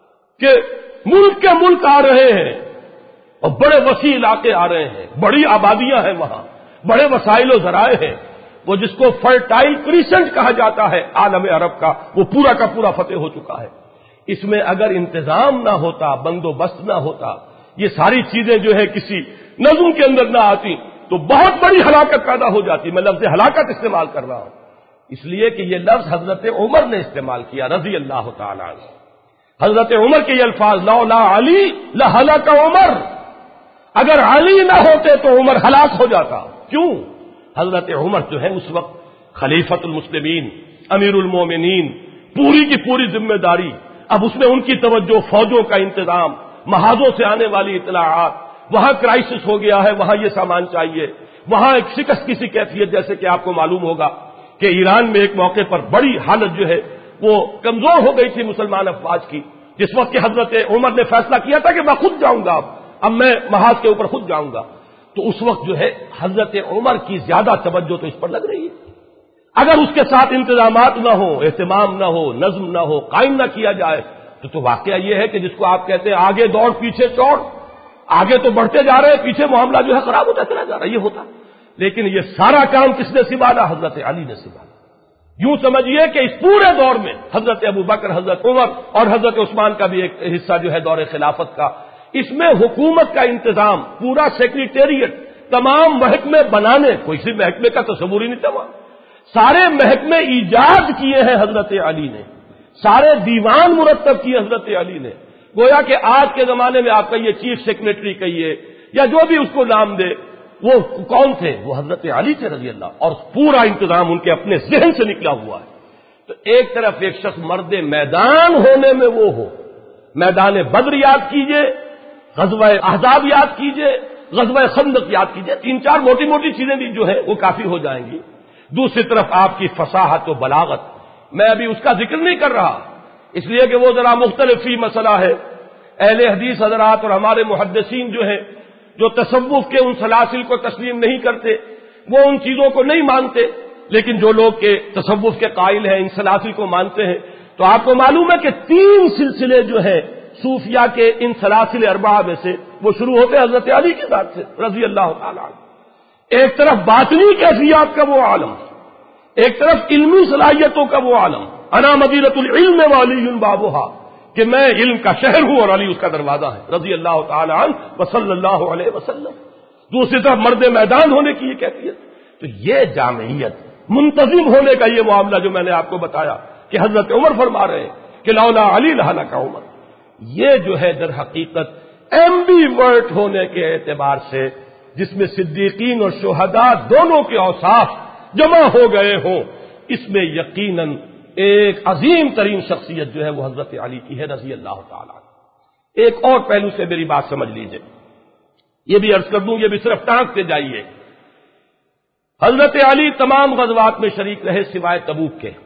کہ ملک کے ملک آ رہے ہیں اور بڑے وسیع علاقے آ رہے ہیں، بڑی آبادیاں ہیں وہاں، بڑے وسائل و ذرائع ہیں. وہ جس کو فرٹائل کریسنٹ کہا جاتا ہے عالم عرب کا، وہ پورا کا پورا فتح ہو چکا ہے. اس میں اگر انتظام نہ ہوتا، بندوبست نہ ہوتا، یہ ساری چیزیں جو ہے کسی نظم کے اندر نہ آتی تو بہت بڑی ہلاکت پیدا ہو جاتی. میں لفظ ہلاکت استعمال کر رہا ہوں اس لیے کہ یہ لفظ حضرت عمر نے استعمال کیا رضی اللہ تعالی عنہ. حضرت عمر کے یہ الفاظ لولا علی لہلک عمر، اگر علی نہ ہوتے تو عمر ہلاک ہو جاتا. کیوں؟ حضرت عمر جو ہے اس وقت خلیفۃ المسلمین، امیر المومنین، پوری کی پوری ذمہ داری. اب اس میں ان کی توجہ، فوجوں کا انتظام، محاذوں سے آنے والی اطلاعات، وہاں کرائسس ہو گیا ہے، وہاں یہ سامان چاہیے، وہاں ایک شکست کی سی کیفیت، جیسے کہ آپ کو معلوم ہوگا کہ ایران میں ایک موقع پر بڑی حالت جو ہے وہ کمزور ہو گئی تھی مسلمان افواج کی، جس وقت کہ حضرت عمر نے فیصلہ کیا تھا کہ میں خود جاؤں گا، اب میں محاذ کے اوپر خود جاؤں گا. تو اس وقت جو ہے حضرت عمر کی زیادہ توجہ تو اس پر لگ رہی ہے. اگر اس کے ساتھ انتظامات نہ ہو، اہتمام نہ ہو، نظم نہ ہو، قائم نہ کیا جائے تو واقعہ یہ ہے کہ جس کو آپ کہتے ہیں آگے دوڑ پیچھے چوڑ، آگے تو بڑھتے جا رہے ہیں، پیچھے معاملہ جو ہے خراب ہوتا چلا جا رہا ہے. یہ ہوتا، لیکن یہ سارا کام کس نے سنبھالا؟ حضرت علی نے سنبھالا. یوں سمجھیے کہ اس پورے دور میں حضرت ابو بکر، حضرت عمر اور حضرت عثمان کا بھی ایک حصہ جو ہے دور خلافت کا، اس میں حکومت کا انتظام، پورا سیکریٹریٹ، تمام محکمے بنانے، کوئی سی محکمے کا تصور ہی نہیں تھا. سارے محکمے ایجاد کیے ہیں حضرت علی نے، سارے دیوان مرتب کیے حضرت علی نے. گویا کہ آج کے زمانے میں آپ کہیے چیف سیکریٹری کہیے یا جو بھی اس کو نام دے، وہ کون تھے؟ وہ حضرت علی تھے رضی اللہ، اور پورا انتظام ان کے اپنے ذہن سے نکلا ہوا ہے. تو ایک طرف ایک شخص مرد میدان ہونے میں وہ ہو، میدان بدر یاد کیجئے، غزوہ احزاب یاد کیجئے، غزوہ خندق یاد کیجئے، 3-4 موٹی موٹی چیزیں بھی جو ہے وہ کافی ہو جائیں گی. دوسری طرف آپ کی فصاحت و بلاغت، میں ابھی اس کا ذکر نہیں کر رہا اس لیے کہ وہ ذرا مختلف فی مسئلہ ہے. اہل حدیث حضرات اور ہمارے محدثین جو ہیں، جو تصوف کے ان سلاسل کو تسلیم نہیں کرتے، وہ ان چیزوں کو نہیں مانتے. لیکن جو لوگ کے تصوف کے قائل ہیں، ان سلاسل کو مانتے ہیں، تو آپ کو معلوم ہے کہ 3 سلسلے جو ہیں صوفیہ کے ان سلاسل اربعہ میں سے، وہ شروع ہوتے حضرت علی کی ذات سے رضی اللہ تعالیٰ عنہ. ایک طرف باطنی کیفیات کا وہ عالم، ایک طرف علمی صلاحیتوں کا وہ عالم، انا مدینۃ العلم وعلی بابھا، کہ میں علم کا شہر ہوں اور علی اس کا دروازہ ہے رضی اللہ تعالی عنہ وصلی اللہ علیہ وسلم. دوسری طرف مرد میدان ہونے کی یہ کیفیت. تو یہ جامعیت، منتظم ہونے کا یہ معاملہ جو میں نے آپ کو بتایا کہ حضرت عمر فرما رہے ہیں کہ لولا علی لہلک عمر، یہ جو ہے در حقیقت ایمبی ورٹ ہونے کے اعتبار سے، جس میں صدیقین اور شہداء دونوں کے اوصاف جمع ہو گئے ہوں، اس میں یقیناً ایک عظیم ترین شخصیت جو ہے وہ حضرت علی کی ہے رضی اللہ تعالیٰ. ایک اور پہلو سے میری بات سمجھ لیجئے، یہ بھی عرض کر دوں، یہ بھی صرف ٹانک سے جائیے. حضرت علی تمام غزوات میں شریک رہے سوائے تبوک کے.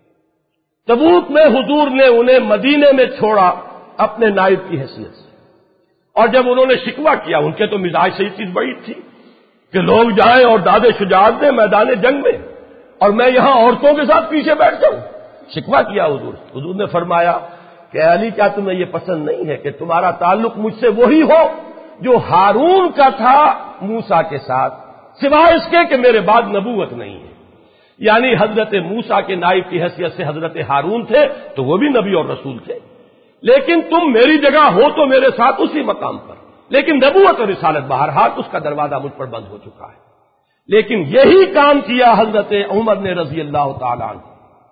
تبوک میں حضور نے انہیں مدینے میں چھوڑا اپنے نائب کی حیثیت سے، اور جب انہوں نے شکوہ کیا، ان کے تو مزاج سے یہ چیز بڑی تھی کہ لوگ جائیں اور داد شجاعت دیں میدان جنگ میں، اور میں یہاں عورتوں کے ساتھ پیچھے بیٹھ جاؤں. شکوہ کیا حضور نے فرمایا کہ علی کیا تمہیں یہ پسند نہیں ہے کہ تمہارا تعلق مجھ سے وہی ہو جو ہارون کا تھا موسیٰ کے ساتھ، سوائے اس کے کہ میرے بعد نبوت نہیں ہے. یعنی حضرت موسیٰ کے نائب کی حیثیت سے حضرت ہارون تھے تو وہ بھی نبی اور رسول تھے. لیکن تم میری جگہ ہو تو میرے ساتھ اسی مقام پر، لیکن نبوت اور رسالت بہرحال اس کا دروازہ مجھ پر بند ہو چکا ہے۔ لیکن یہی کام کیا حضرت عمر نے رضی اللہ تعالی عنہ۔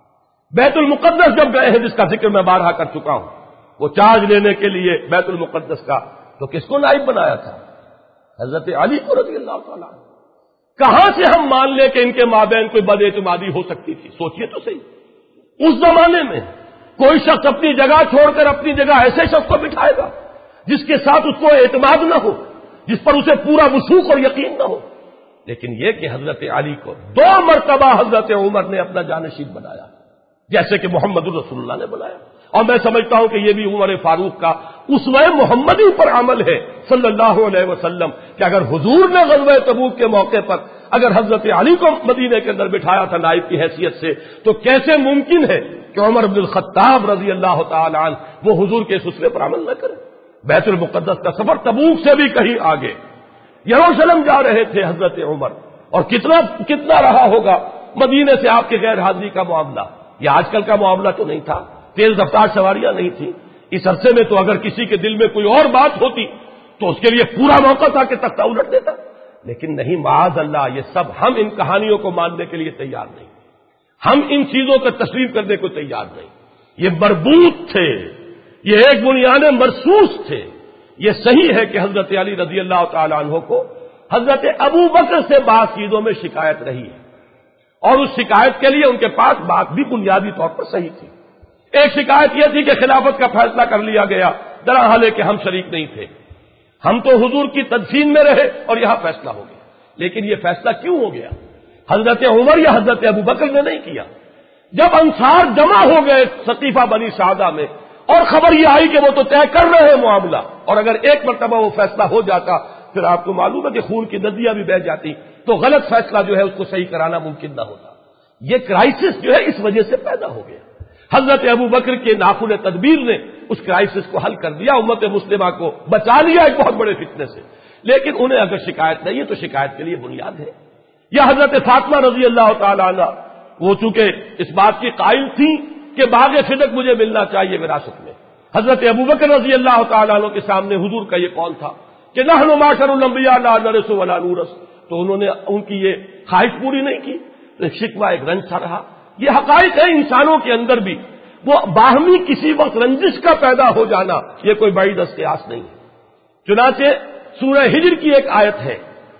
بیت المقدس جب گئے ہیں، جس کا ذکر میں بارہا کر چکا ہوں، وہ چارج لینے کے لیے بیت المقدس کا، تو کس کو نائب بنایا تھا؟ حضرت علی کو رضی اللہ تعالی عنہ۔ کہاں سے ہم مان لیں کہ ان کے مابین کوئی بد اعتمادی ہو سکتی تھی؟ سوچئے تو صحیح، اس زمانے میں کوئی شخص اپنی جگہ چھوڑ کر اپنی جگہ ایسے شخص کو بٹھائے گا جس کے ساتھ اس کو اعتماد نہ ہو، جس پر اسے پورا وثوق اور یقین نہ ہو۔ لیکن یہ کہ حضرت علی کو 2 مرتبہ حضرت عمر نے اپنا جانشین بنایا، جیسے کہ محمد الرسول اللہ نے بنایا۔ اور میں سمجھتا ہوں کہ یہ بھی عمر فاروق کا اسوہ محمدی پر عمل ہے صلی اللہ علیہ وسلم، کہ اگر حضور نے غزوہ تبوک کے موقع پر اگر حضرت علی کو مدینے کے اندر بٹھایا تھا نائب کی حیثیت سے، تو کیسے ممکن ہے کہ عمر بن الخطاب رضی اللہ تعالی عنہ وہ حضور کے اس اسوے پر عمل نہ کرے؟ بیت المقدس کا سفر تبوک سے بھی کہیں آگے، یروشلم جا رہے تھے حضرت عمر، اور کتنا رہا ہوگا مدینے سے آپ کے غیر حاضری کا معاملہ۔ یہ آج کل کا معاملہ تو نہیں تھا، تیز رفتار سواریاں نہیں تھی۔ اس عرصے میں تو اگر کسی کے دل میں کوئی اور بات ہوتی تو اس کے لیے پورا موقع تھا کہ تختہ الٹ دیتا، لیکن نہیں، معاذ اللہ، یہ سب ہم ان کہانیوں کو ماننے کے لیے تیار نہیں، ہم ان چیزوں کا تسلیم کرنے کو تیار نہیں۔ یہ مربوط تھے، یہ ایک بنیاد مرصوص تھے۔ یہ صحیح ہے کہ حضرت علی رضی اللہ تعالی عنہ کو حضرت ابو بکر سے بعض چیزوں میں شکایت رہی ہے، اور اس شکایت کے لیے ان کے پاس بات بھی بنیادی طور پر صحیح تھی۔ ایک شکایت یہ تھی کہ خلافت کا فیصلہ کر لیا گیا، درحال ہے کہ ہم شریک نہیں تھے، ہم تو حضور کی تدفین میں رہے اور یہاں فیصلہ ہو گیا۔ لیکن یہ فیصلہ کیوں ہو گیا؟ حضرت عمر یا حضرت ابو بکر نے نہیں کیا۔ جب انصار جمع ہو گئے سقیفہ بنی سعدہ میں، اور خبر یہ آئی کہ وہ تو طے کر رہے ہیں معاملہ، اور اگر ایک مرتبہ وہ فیصلہ ہو جاتا پھر آپ کو معلوم ہے کہ خون کی ندیاں بھی بہہ جاتی، تو غلط فیصلہ جو ہے اس کو صحیح کرانا ممکن نہ ہوتا۔ یہ کرائسس جو ہے اس وجہ سے پیدا ہو گیا۔ حضرت ابو بکر کے ناخن تدبیر نے اس کرائسس کو حل کر دیا، امت مسلمہ کو بچا لیا ایک بہت بڑے فتنے سے۔ لیکن انہیں اگر شکایت نہیں ہے تو شکایت کے لیے بنیاد ہے۔ یا حضرت فاطمہ رضی اللہ تعالی عنہ، وہ چونکہ اس بات کی قائل تھی کہ باغ صدق مجھے ملنا چاہیے وراثت میں۔ حضرت ابو بکر رضی اللہ تعالی عنہ کے سامنے حضور کا یہ قول تھا کہ نحن معاشر الانبیاء لا نرث ولا نورث، تو انہوں نے ان کی یہ خواہش پوری نہیں کی، تو ایک شکوہ، ایک رنج سا رہا۔ یہ حقائق ہے انسانوں کے اندر بھی، وہ باہمی کسی وقت رنجش کا پیدا ہو جانا یہ کوئی بڑی دستیاس نہیں ہے۔ چنانچہ سورہ ہجر کی ایک آیت ہے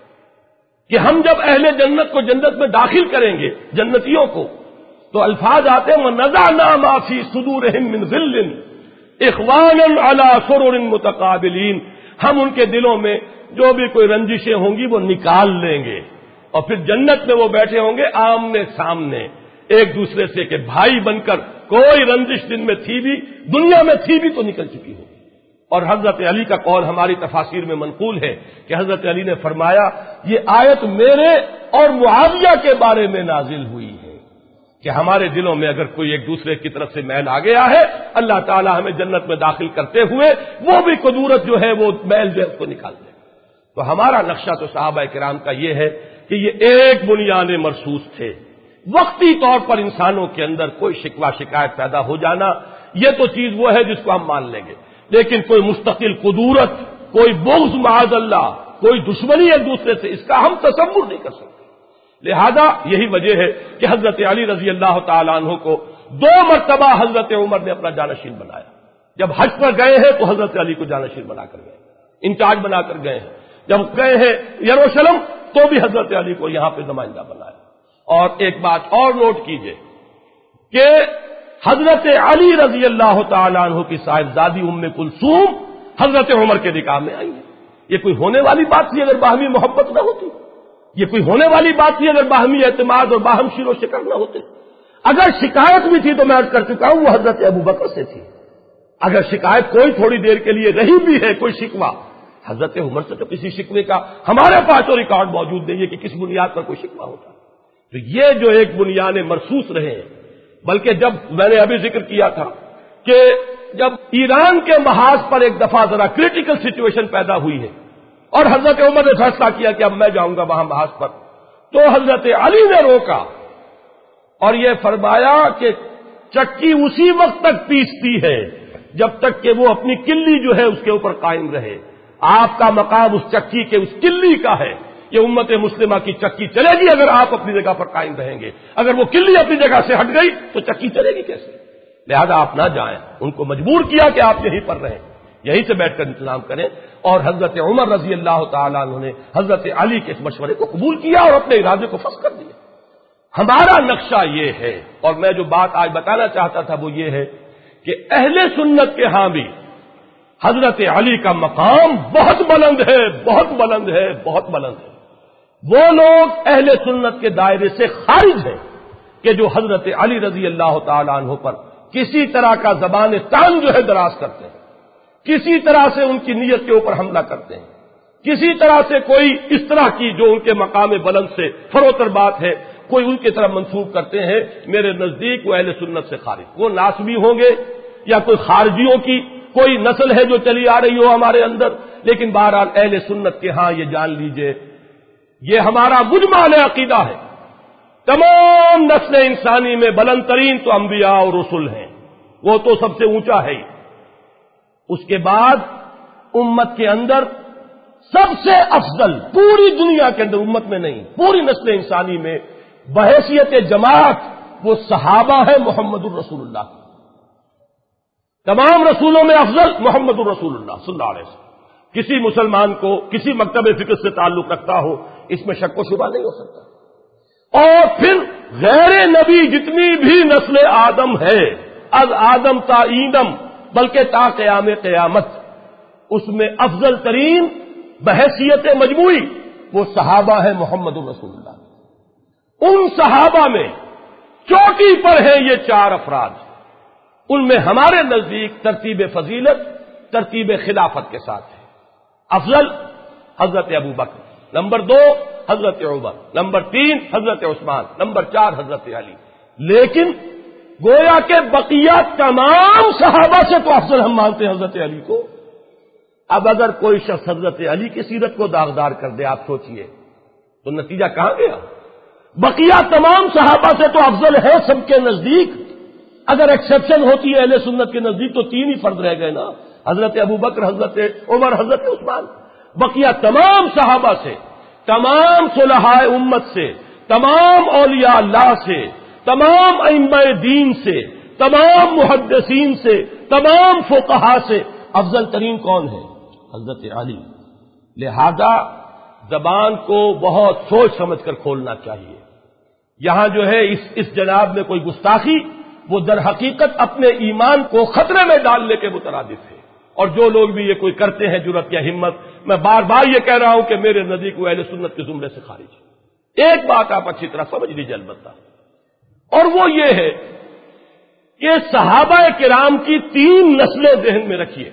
کہ ہم جب اہل جنت کو جنت میں داخل کریں گے، جنتیوں کو، تو الفاظ آتے ہیں وَنَزَعْنَا مَا فِي صُدُورِهِم مِّن غِلٍّ إِخْوَانًا عَلَىٰ سُرُرٍ مُتَقَابِلِينَ، ہم ان کے دلوں میں جو بھی کوئی رنجشیں ہوں گی وہ نکال لیں گے، اور پھر جنت میں وہ بیٹھے ہوں گے آمنے سامنے ایک دوسرے سے کہ بھائی بن کر، کوئی رنجش دن میں تھی بھی، دنیا میں تھی بھی تو نکل چکی ہوگی۔ اور حضرت علی کا قول ہماری تفاسیر میں منقول ہے کہ حضرت علی نے فرمایا یہ آیت میرے اور معاویہ کے بارے میں نازل ہوئی ہے کہ ہمارے دلوں میں اگر کوئی ایک دوسرے کی طرف سے میل آ گیا ہے، اللہ تعالی ہمیں جنت میں داخل کرتے ہوئے وہ بھی قدورت جو ہے وہ میل جو ہے اس کو نکال دے۔ تو ہمارا نقشہ تو صحابہ کرام کا یہ ہے کہ یہ ایک بنیاد مرصوص تھے۔ وقتی طور پر انسانوں کے اندر کوئی شکوہ شکایت پیدا ہو جانا یہ تو چیز وہ ہے جس کو ہم مان لیں گے، لیکن کوئی مستقل قدورت، کوئی بغض معاذ اللہ، کوئی دشمنی ایک دوسرے سے، اس کا ہم تصور نہیں کر سکتے۔ لہذا یہی وجہ ہے کہ حضرت علی رضی اللہ تعالیٰ عنہ کو 2 مرتبہ حضرت عمر نے اپنا جانشین بنایا۔ جب حج پر گئے ہیں تو حضرت علی کو جانشین بنا کر گئے، انچارج بنا کر گئے ہیں۔ جب گئے ہیں یروشلم تو بھی حضرت علی کو یہاں پہ نمائندہ بنایا۔ اور ایک بات اور نوٹ کیجئے کہ حضرت علی رضی اللہ تعالیٰ عنہ کی صاحبزادی ام کلثوم حضرت عمر کے نکاح میں آئی ہے۔ یہ کوئی ہونے والی بات تھی اگر باہمی محبت نہ ہوتی؟ یہ کوئی ہونے والی بات تھی اگر باہمی اعتماد اور باہم شیر و شکر نہ ہوتے؟ اگر شکایت بھی تھی تو میں عرض کر چکا ہوں وہ حضرت ابو بکر سے تھی۔ اگر شکایت کوئی تھوڑی دیر کے لیے رہی بھی ہے، کوئی شکوہ، حضرت عمر سے تو کسی شکوے کا ہمارے پاس تو ریکارڈ موجود نہیں ہے کہ کس بنیاد پر کوئی شکوہ ہوتا۔ تو یہ جو ایک بنیاد مرصوص رہے ہیں، بلکہ جب میں نے ابھی ذکر کیا تھا کہ جب ایران کے محاذ پر ایک دفعہ ذرا کریٹیکل سچویشن پیدا ہوئی ہے اور حضرت عمر نے فیصلہ کیا کہ اب میں جاؤں گا وہاں محاذ پر، تو حضرت علی نے روکا اور یہ فرمایا کہ چکی اسی وقت تک پیستی ہے جب تک کہ وہ اپنی کلی جو ہے اس کے اوپر قائم رہے۔ آپ کا مقام اس چکی کے اس کلی کا ہے۔ یہ امت مسلمہ کی چکی چلے گی اگر آپ اپنی جگہ پر قائم رہیں گے، اگر وہ کلی اپنی جگہ سے ہٹ گئی تو چکی چلے گی کیسے؟ لہذا آپ نہ جائیں، ان کو مجبور کیا کہ آپ یہیں پر رہیں، یہیں سے بیٹھ کر انتظام کریں، اور حضرت عمر رضی اللہ تعالیٰ عنہ نے حضرت علی کے اس مشورے کو قبول کیا اور اپنے ارادے کو فسخ کر دیا۔ ہمارا نقشہ یہ ہے، اور میں جو بات آج بتانا چاہتا تھا وہ یہ ہے کہ اہل سنت کے ہاں بھی حضرت علی کا مقام بہت بلند ہے، بہت بلند ہے، بہت بلند ہے۔ وہ لوگ اہل سنت کے دائرے سے خارج ہیں کہ جو حضرت علی رضی اللہ تعالیٰ عنہ پر کسی طرح کا زبان تان جو ہے دراز کرتے ہیں، کسی طرح سے ان کی نیت کے اوپر حملہ کرتے ہیں، کسی طرح سے کوئی اس طرح کی جو ان کے مقام بلند سے فروتر بات ہے کوئی ان کی طرف منسوب کرتے ہیں، میرے نزدیک وہ اہل سنت سے خارج، وہ ناسبی ہوں گے یا کوئی خارجیوں کی کوئی نسل ہے جو چلی آ رہی ہو ہمارے اندر، لیکن بہرحال اہل سنت کے ہاں یہ جان لیجئے یہ ہمارا مجمع عقیدہ ہے۔ تمام نسل انسانی میں بلند ترین تو انبیاء اور رسل ہیں، وہ تو سب سے اونچا ہے ہی۔ اس کے بعد امت کے اندر سب سے افضل پوری دنیا کے اندر، امت میں نہیں پوری نسل انسانی میں بحیثیت جماعت وہ صحابہ ہے محمد الرسول اللہ۔ تمام رسولوں میں افضل محمد الرسول اللہ صلی اللہ علیہ وسلم۔ کسی مسلمان کو کسی مکتب فکر سے تعلق رکھتا ہو اس میں شک و شبہ نہیں ہو سکتا۔ اور پھر غیر نبی جتنی بھی نسل آدم ہے، از آدم تا ایدم بلکہ تا قیام قیامت، اس میں افضل ترین بحیثیت مجموعی وہ صحابہ ہے محمد الرسول اللہ۔ ان صحابہ میں چوٹی پر ہیں یہ چار افراد، ان میں ہمارے نزدیک ترتیب فضیلت ترتیب خلافت کے ساتھ ہے۔ افضل حضرت ابو بکر، نمبر 2 حضرت عمر، نمبر 3 حضرت عثمان، نمبر 4 حضرت علی۔ لیکن گویا کہ بقیہ تمام صحابہ سے تو افضل ہم مانتے ہیں حضرت علی کو۔ اب اگر کوئی شخص حضرت علی کی سیرت کو داغدار کر دے، آپ سوچئے تو نتیجہ کہاں گیا؟ بقیہ تمام صحابہ سے تو افضل ہے سب کے نزدیک، اگر ایکسیپشن ہوتی ہے اہل سنت کے نزدیک تو 3 ہی فرد رہ گئے نا، حضرت ابو بکر، حضرت عمر، حضرت عثمان۔ بقیہ تمام صحابہ سے، تمام صلحاء امت سے، تمام اولیاء اللہ سے، تمام ائمہ دین سے، تمام محدثین سے، تمام فقہاء سے افضل ترین کون ہے؟ حضرت علی۔ لہذا زبان کو بہت سوچ سمجھ کر کھولنا چاہیے۔ یہاں جو ہے اس جناب میں کوئی گستاخی وہ در حقیقت اپنے ایمان کو خطرے میں ڈالنے کے مترادف ہے، اور جو لوگ بھی یہ کوئی کرتے ہیں جرأت یا ہمت، میں بار بار یہ کہہ رہا ہوں کہ میرے نزدیک وہ اہل سنت کے زمرے سے خارج ہے۔ ایک بات آپ اچھی طرح سمجھ لیجیے البتہ، اور وہ یہ ہے کہ صحابہ کرام کی 3 نسلیں ذہن میں رکھیے۔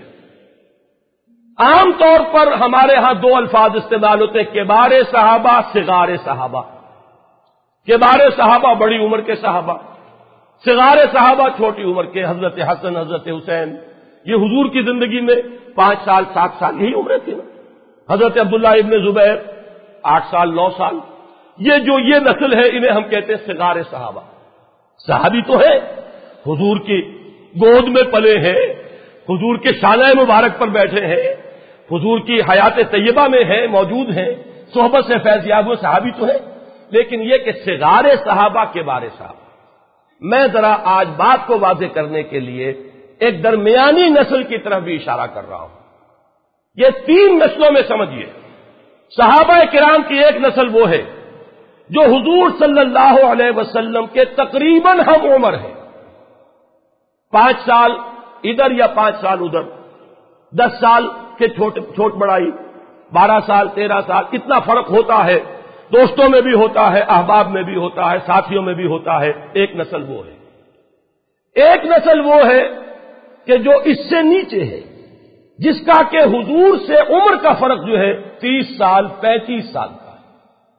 عام طور پر ہمارے ہاں 2 الفاظ استعمال ہوتے ہیں، کبار صحابہ، صغار صحابہ۔ کبار صحابہ بڑی عمر کے صحابہ، صغار صحابہ چھوٹی عمر کے، حضرت حسن، حضرت حسین، یہ حضور کی زندگی میں 5 سال 7 سال یہی عمریں تھی نا۔ حضرت عبداللہ ابن زبیر 8 سال 9 سال، یہ نسل ہے، انہیں ہم کہتے ہیں صغار صحابہ۔ صحابی تو ہے، حضور کی گود میں پلے ہیں، حضور کے شانہ مبارک پر بیٹھے ہیں، حضور کی حیات طیبہ میں ہیں، موجود ہیں، صحبت سے فیض یاب ہوئے صحابی تو ہے، لیکن یہ کہ صغار صحابہ کے بارے صحابہ، میں ذرا آج بات کو واضح کرنے کے لیے ایک درمیانی نسل کی طرف بھی اشارہ کر رہا ہوں۔ یہ 3 نسلوں میں سمجھیے، صحابہ کرام کی ایک نسل وہ ہے جو حضور صلی اللہ علیہ وسلم کے تقریباً ہم عمر ہے، 5 سال ادھر یا 5 سال ادھر، 10 سال کے چھوٹ بڑائی، 12 سال 13 سال، اتنا فرق ہوتا ہے، دوستوں میں بھی ہوتا ہے، احباب میں بھی ہوتا ہے، ساتھیوں میں بھی ہوتا ہے۔ ایک نسل وہ ہے، ایک نسل وہ ہے کہ جو اس سے نیچے ہے، جس کا کہ حضور سے عمر کا فرق جو ہے 30 سال 35 سال کا ہے۔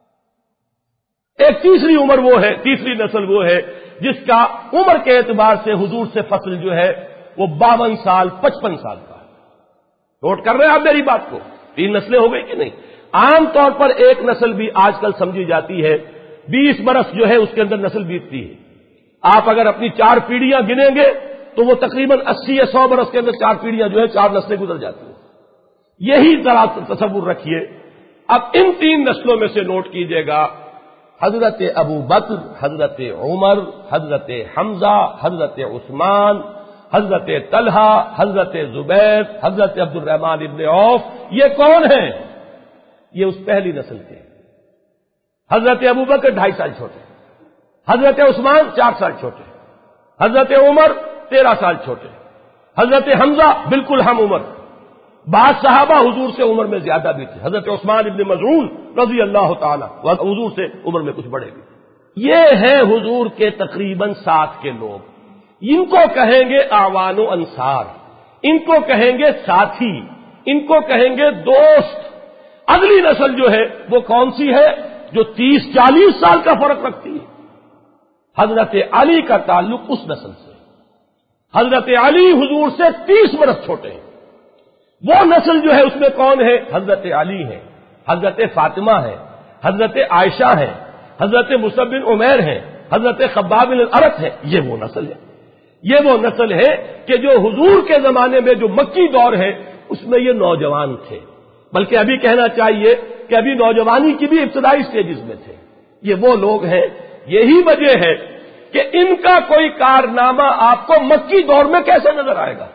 ایک تیسری عمر وہ ہے، تیسری نسل وہ ہے جس کا عمر کے اعتبار سے حضور سے فصل جو ہے وہ 52 سال 55 سال کا ہے۔ نوٹ کر رہے ہیں آپ میری بات کو؟ 3 نسلیں ہو گئی کہ نہیں؟ عام طور پر ایک نسل بھی آج کل سمجھی جاتی ہے، 20 برس جو ہے اس کے اندر نسل بیتتی ہے۔ آپ اگر اپنی 4 پیڑھیاں گنیں گے تو تو وہ تقریباً 80 یا 100 برس کے اندر 4 پیڑھیاں جو ہے 4 نسلیں گزر جاتی ہیں. یہی ذرا تصور رکھیے. اب ان 3 نسلوں میں سے نوٹ کیجئے گا حضرت ابو بکر، حضرت عمر، حضرت حمزہ، حضرت عثمان، حضرت طلحہ، حضرت زبیر، حضرت عبد الرحمن ابن عوف، یہ کون ہیں؟ یہ اس پہلی نسل کے ہیں. حضرت ابو بکر 2.5 سال چھوٹے، حضرت عثمان 4 سال چھوٹے، حضرت عمر 13 سال چھوٹے، حضرت حمزہ بالکل ہم عمر. بعض صحابہ حضور سے عمر میں زیادہ بھی تھے. حضرت عثمان ابن مظعون رضی اللہ تعالی حضور سے عمر میں کچھ بڑے بھی. یہ ہیں حضور کے تقریباً 7 کے لوگ. ان کو کہیں گے اعوان و انصار، ان کو کہیں گے ساتھی، ان کو کہیں گے دوست. اگلی نسل جو ہے وہ کون سی ہے؟ جو 30-40 سال کا فرق رکھتی ہے. حضرت علی کا تعلق اس نسل سے. حضرت علی حضور سے 30 برس چھوٹے ہیں. وہ نسل جو ہے اس میں کون ہے؟ حضرت علی ہے، حضرت فاطمہ ہے، حضرت عائشہ ہے، حضرت مصعب بن عمیر ہے، حضرت خباب بن الارت ہے. یہ وہ نسل ہے. یہ وہ نسل ہے کہ جو حضور کے زمانے میں جو مکی دور ہے اس میں یہ نوجوان تھے، بلکہ ابھی کہنا چاہیے کہ ابھی نوجوانی کی بھی ابتدائی سٹیجز میں تھے. یہ وہ لوگ ہیں. یہی وجہ ہے کہ ان کا کوئی کارنامہ آپ کو مکی دور میں کیسے نظر آئے گا؟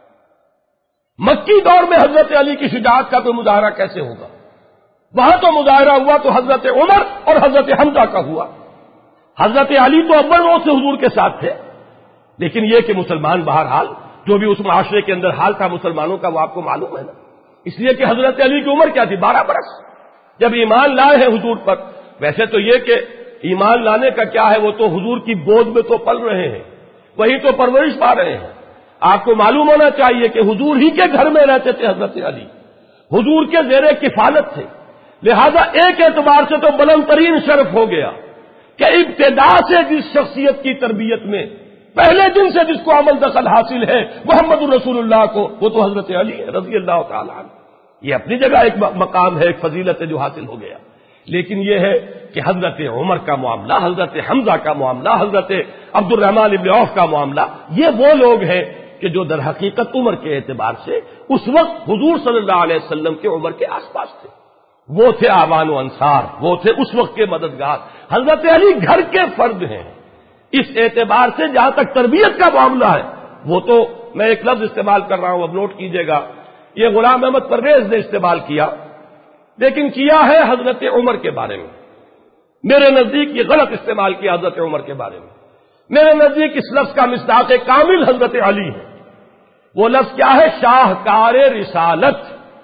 مکی دور میں حضرت علی کی شجاعت کا کوئی مظاہرہ کیسے ہوگا؟ وہاں تو مظاہرہ ہوا تو حضرت عمر اور حضرت حمزہ کا ہوا. حضرت علی تو اول روز سے حضور کے ساتھ تھے، لیکن یہ کہ مسلمان بہرحال جو بھی اس معاشرے کے اندر حال تھا مسلمانوں کا وہ آپ کو معلوم ہے نا. اس لیے کہ حضرت علی کی عمر کیا تھی؟ 12 برس. جب ایمان لائے ہیں حضور پر، ویسے تو یہ کہ ایمان لانے کا کیا ہے، وہ تو حضور کی گود میں تو پل رہے ہیں، وہی تو پرورش پا رہے ہیں. آپ کو معلوم ہونا چاہیے کہ حضور ہی کے گھر میں رہتے تھے حضرت علی، حضور کے زیر کفالت تھے. لہذا ایک اعتبار سے تو بلند ترین شرف ہو گیا کہ ابتدا سے جس شخصیت کی تربیت میں پہلے دن سے جس کو عمل دخل حاصل ہے محمد الرسول اللہ کو، وہ تو حضرت علی ہے رضی اللہ تعالیٰ عنہ. یہ اپنی جگہ ایک مقام ہے، ایک فضیلت ہے جو حاصل ہو گیا. لیکن یہ ہے کہ حضرت عمر کا معاملہ، حضرت حمزہ کا معاملہ، حضرت عبد الرحمن ابن عوف کا معاملہ، یہ وہ لوگ ہیں کہ جو در حقیقت عمر کے اعتبار سے اس وقت حضور صلی اللہ علیہ وسلم کے عمر کے آس پاس تھے. وہ تھے اعوان و انصار، وہ تھے اس وقت کے مددگار. حضرت علی گھر کے فرد ہیں. اس اعتبار سے جہاں تک تربیت کا معاملہ ہے، وہ تو میں ایک لفظ استعمال کر رہا ہوں، اب نوٹ کیجئے گا، یہ غلام احمد پرویز نے استعمال کیا، لیکن کیا ہے حضرت عمر کے بارے میں. میرے نزدیک یہ غلط استعمال کیا حضرت عمر کے بارے میں. میرے نزدیک اس لفظ کا مصداق کامل حضرت علی ہے. وہ لفظ کیا ہے؟ شاہکار رسالت.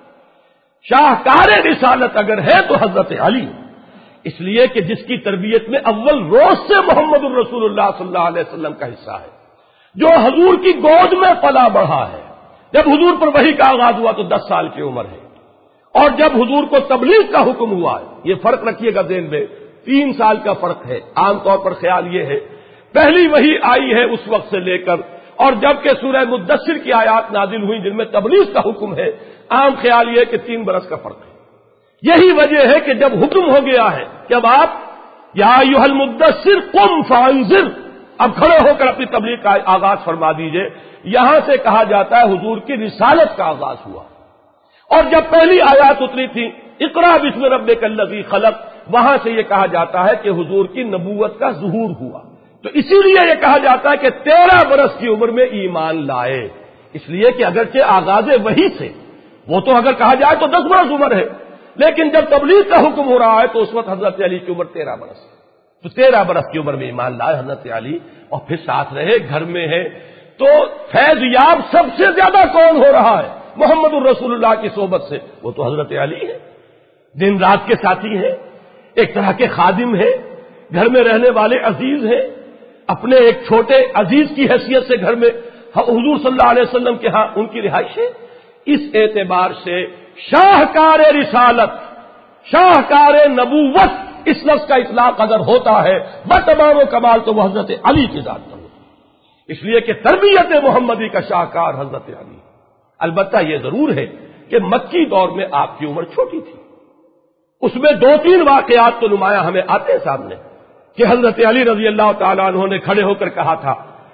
شاہکار رسالت اگر ہے تو حضرت علی، اس لیے کہ جس کی تربیت میں اول روز سے محمد الرسول اللہ صلی اللہ علیہ وسلم کا حصہ ہے، جو حضور کی گود میں پلا بڑھا ہے. جب حضور پر وحی کا آغاز ہوا تو 10 سال کی عمر ہے، اور جب حضور کو تبلیغ کا حکم ہوا ہے، یہ فرق رکھیے گا ذہن میں، 3 سال کا فرق ہے. عام طور پر خیال یہ ہے پہلی وحی آئی ہے اس وقت سے لے کر، اور جب کہ سورہ مدثر کی آیات نازل ہوئی جن میں تبلیغ کا حکم ہے، عام خیال یہ ہے کہ 3 برس کا فرق ہے. یہی وجہ ہے کہ جب حکم ہو گیا ہے کہ اب آپ یا ایھا المدثر قم فانذر، اب کھڑے ہو کر اپنی تبلیغ کا آغاز فرما دیجئے، یہاں سے کہا جاتا ہے حضور کی رسالت کا آغاز ہوا. اور جب پہلی آیات اتری تھی اقرا بسم ربک الذی خلق، وہاں سے یہ کہا جاتا ہے کہ حضور کی نبوت کا ظہور ہوا. تو اسی لیے یہ کہا جاتا ہے کہ 13 برس کی عمر میں ایمان لائے، اس لیے کہ اگرچہ آغاز وحی سے وہ تو اگر کہا جائے تو 10 برس عمر ہے، لیکن جب تبلیغ کا حکم ہو رہا ہے تو اس وقت حضرت علی کی عمر 13 برس ہے. تو 13 برس کی عمر میں ایمان لائے حضرت علی، اور پھر ساتھ رہے، گھر میں ہے. تو فیض یاب سب سے زیادہ کون ہو رہا ہے محمد الرسول اللہ کی صحبت سے؟ وہ تو حضرت علی ہے. دن رات کے ساتھی ہیں، ایک طرح کے خادم ہیں، گھر میں رہنے والے عزیز ہیں، اپنے ایک چھوٹے عزیز کی حیثیت سے گھر میں حضور صلی اللہ علیہ وسلم کے ہاں ان کی رہائش ہے. اس اعتبار سے شاہکار رسالت، شاہکار نبوت، اس لفظ کا اطلاق اگر ہوتا ہے بتمام و کمال تو وہ حضرت علی کی ذات پر ہوتا ہے. اس لیے کہ تربیت محمدی کا شاہکار حضرت علی. البتہ یہ ضرور ہے کہ مکی دور میں آپ کی عمر چھوٹی تھی. اس میں 2-3 واقعات تو نمایاں ہمیں آتے ہیں سامنے کہ حضرت علی رضی اللہ تعالیٰ عنہ نے کھڑے ہو کر کہا تھا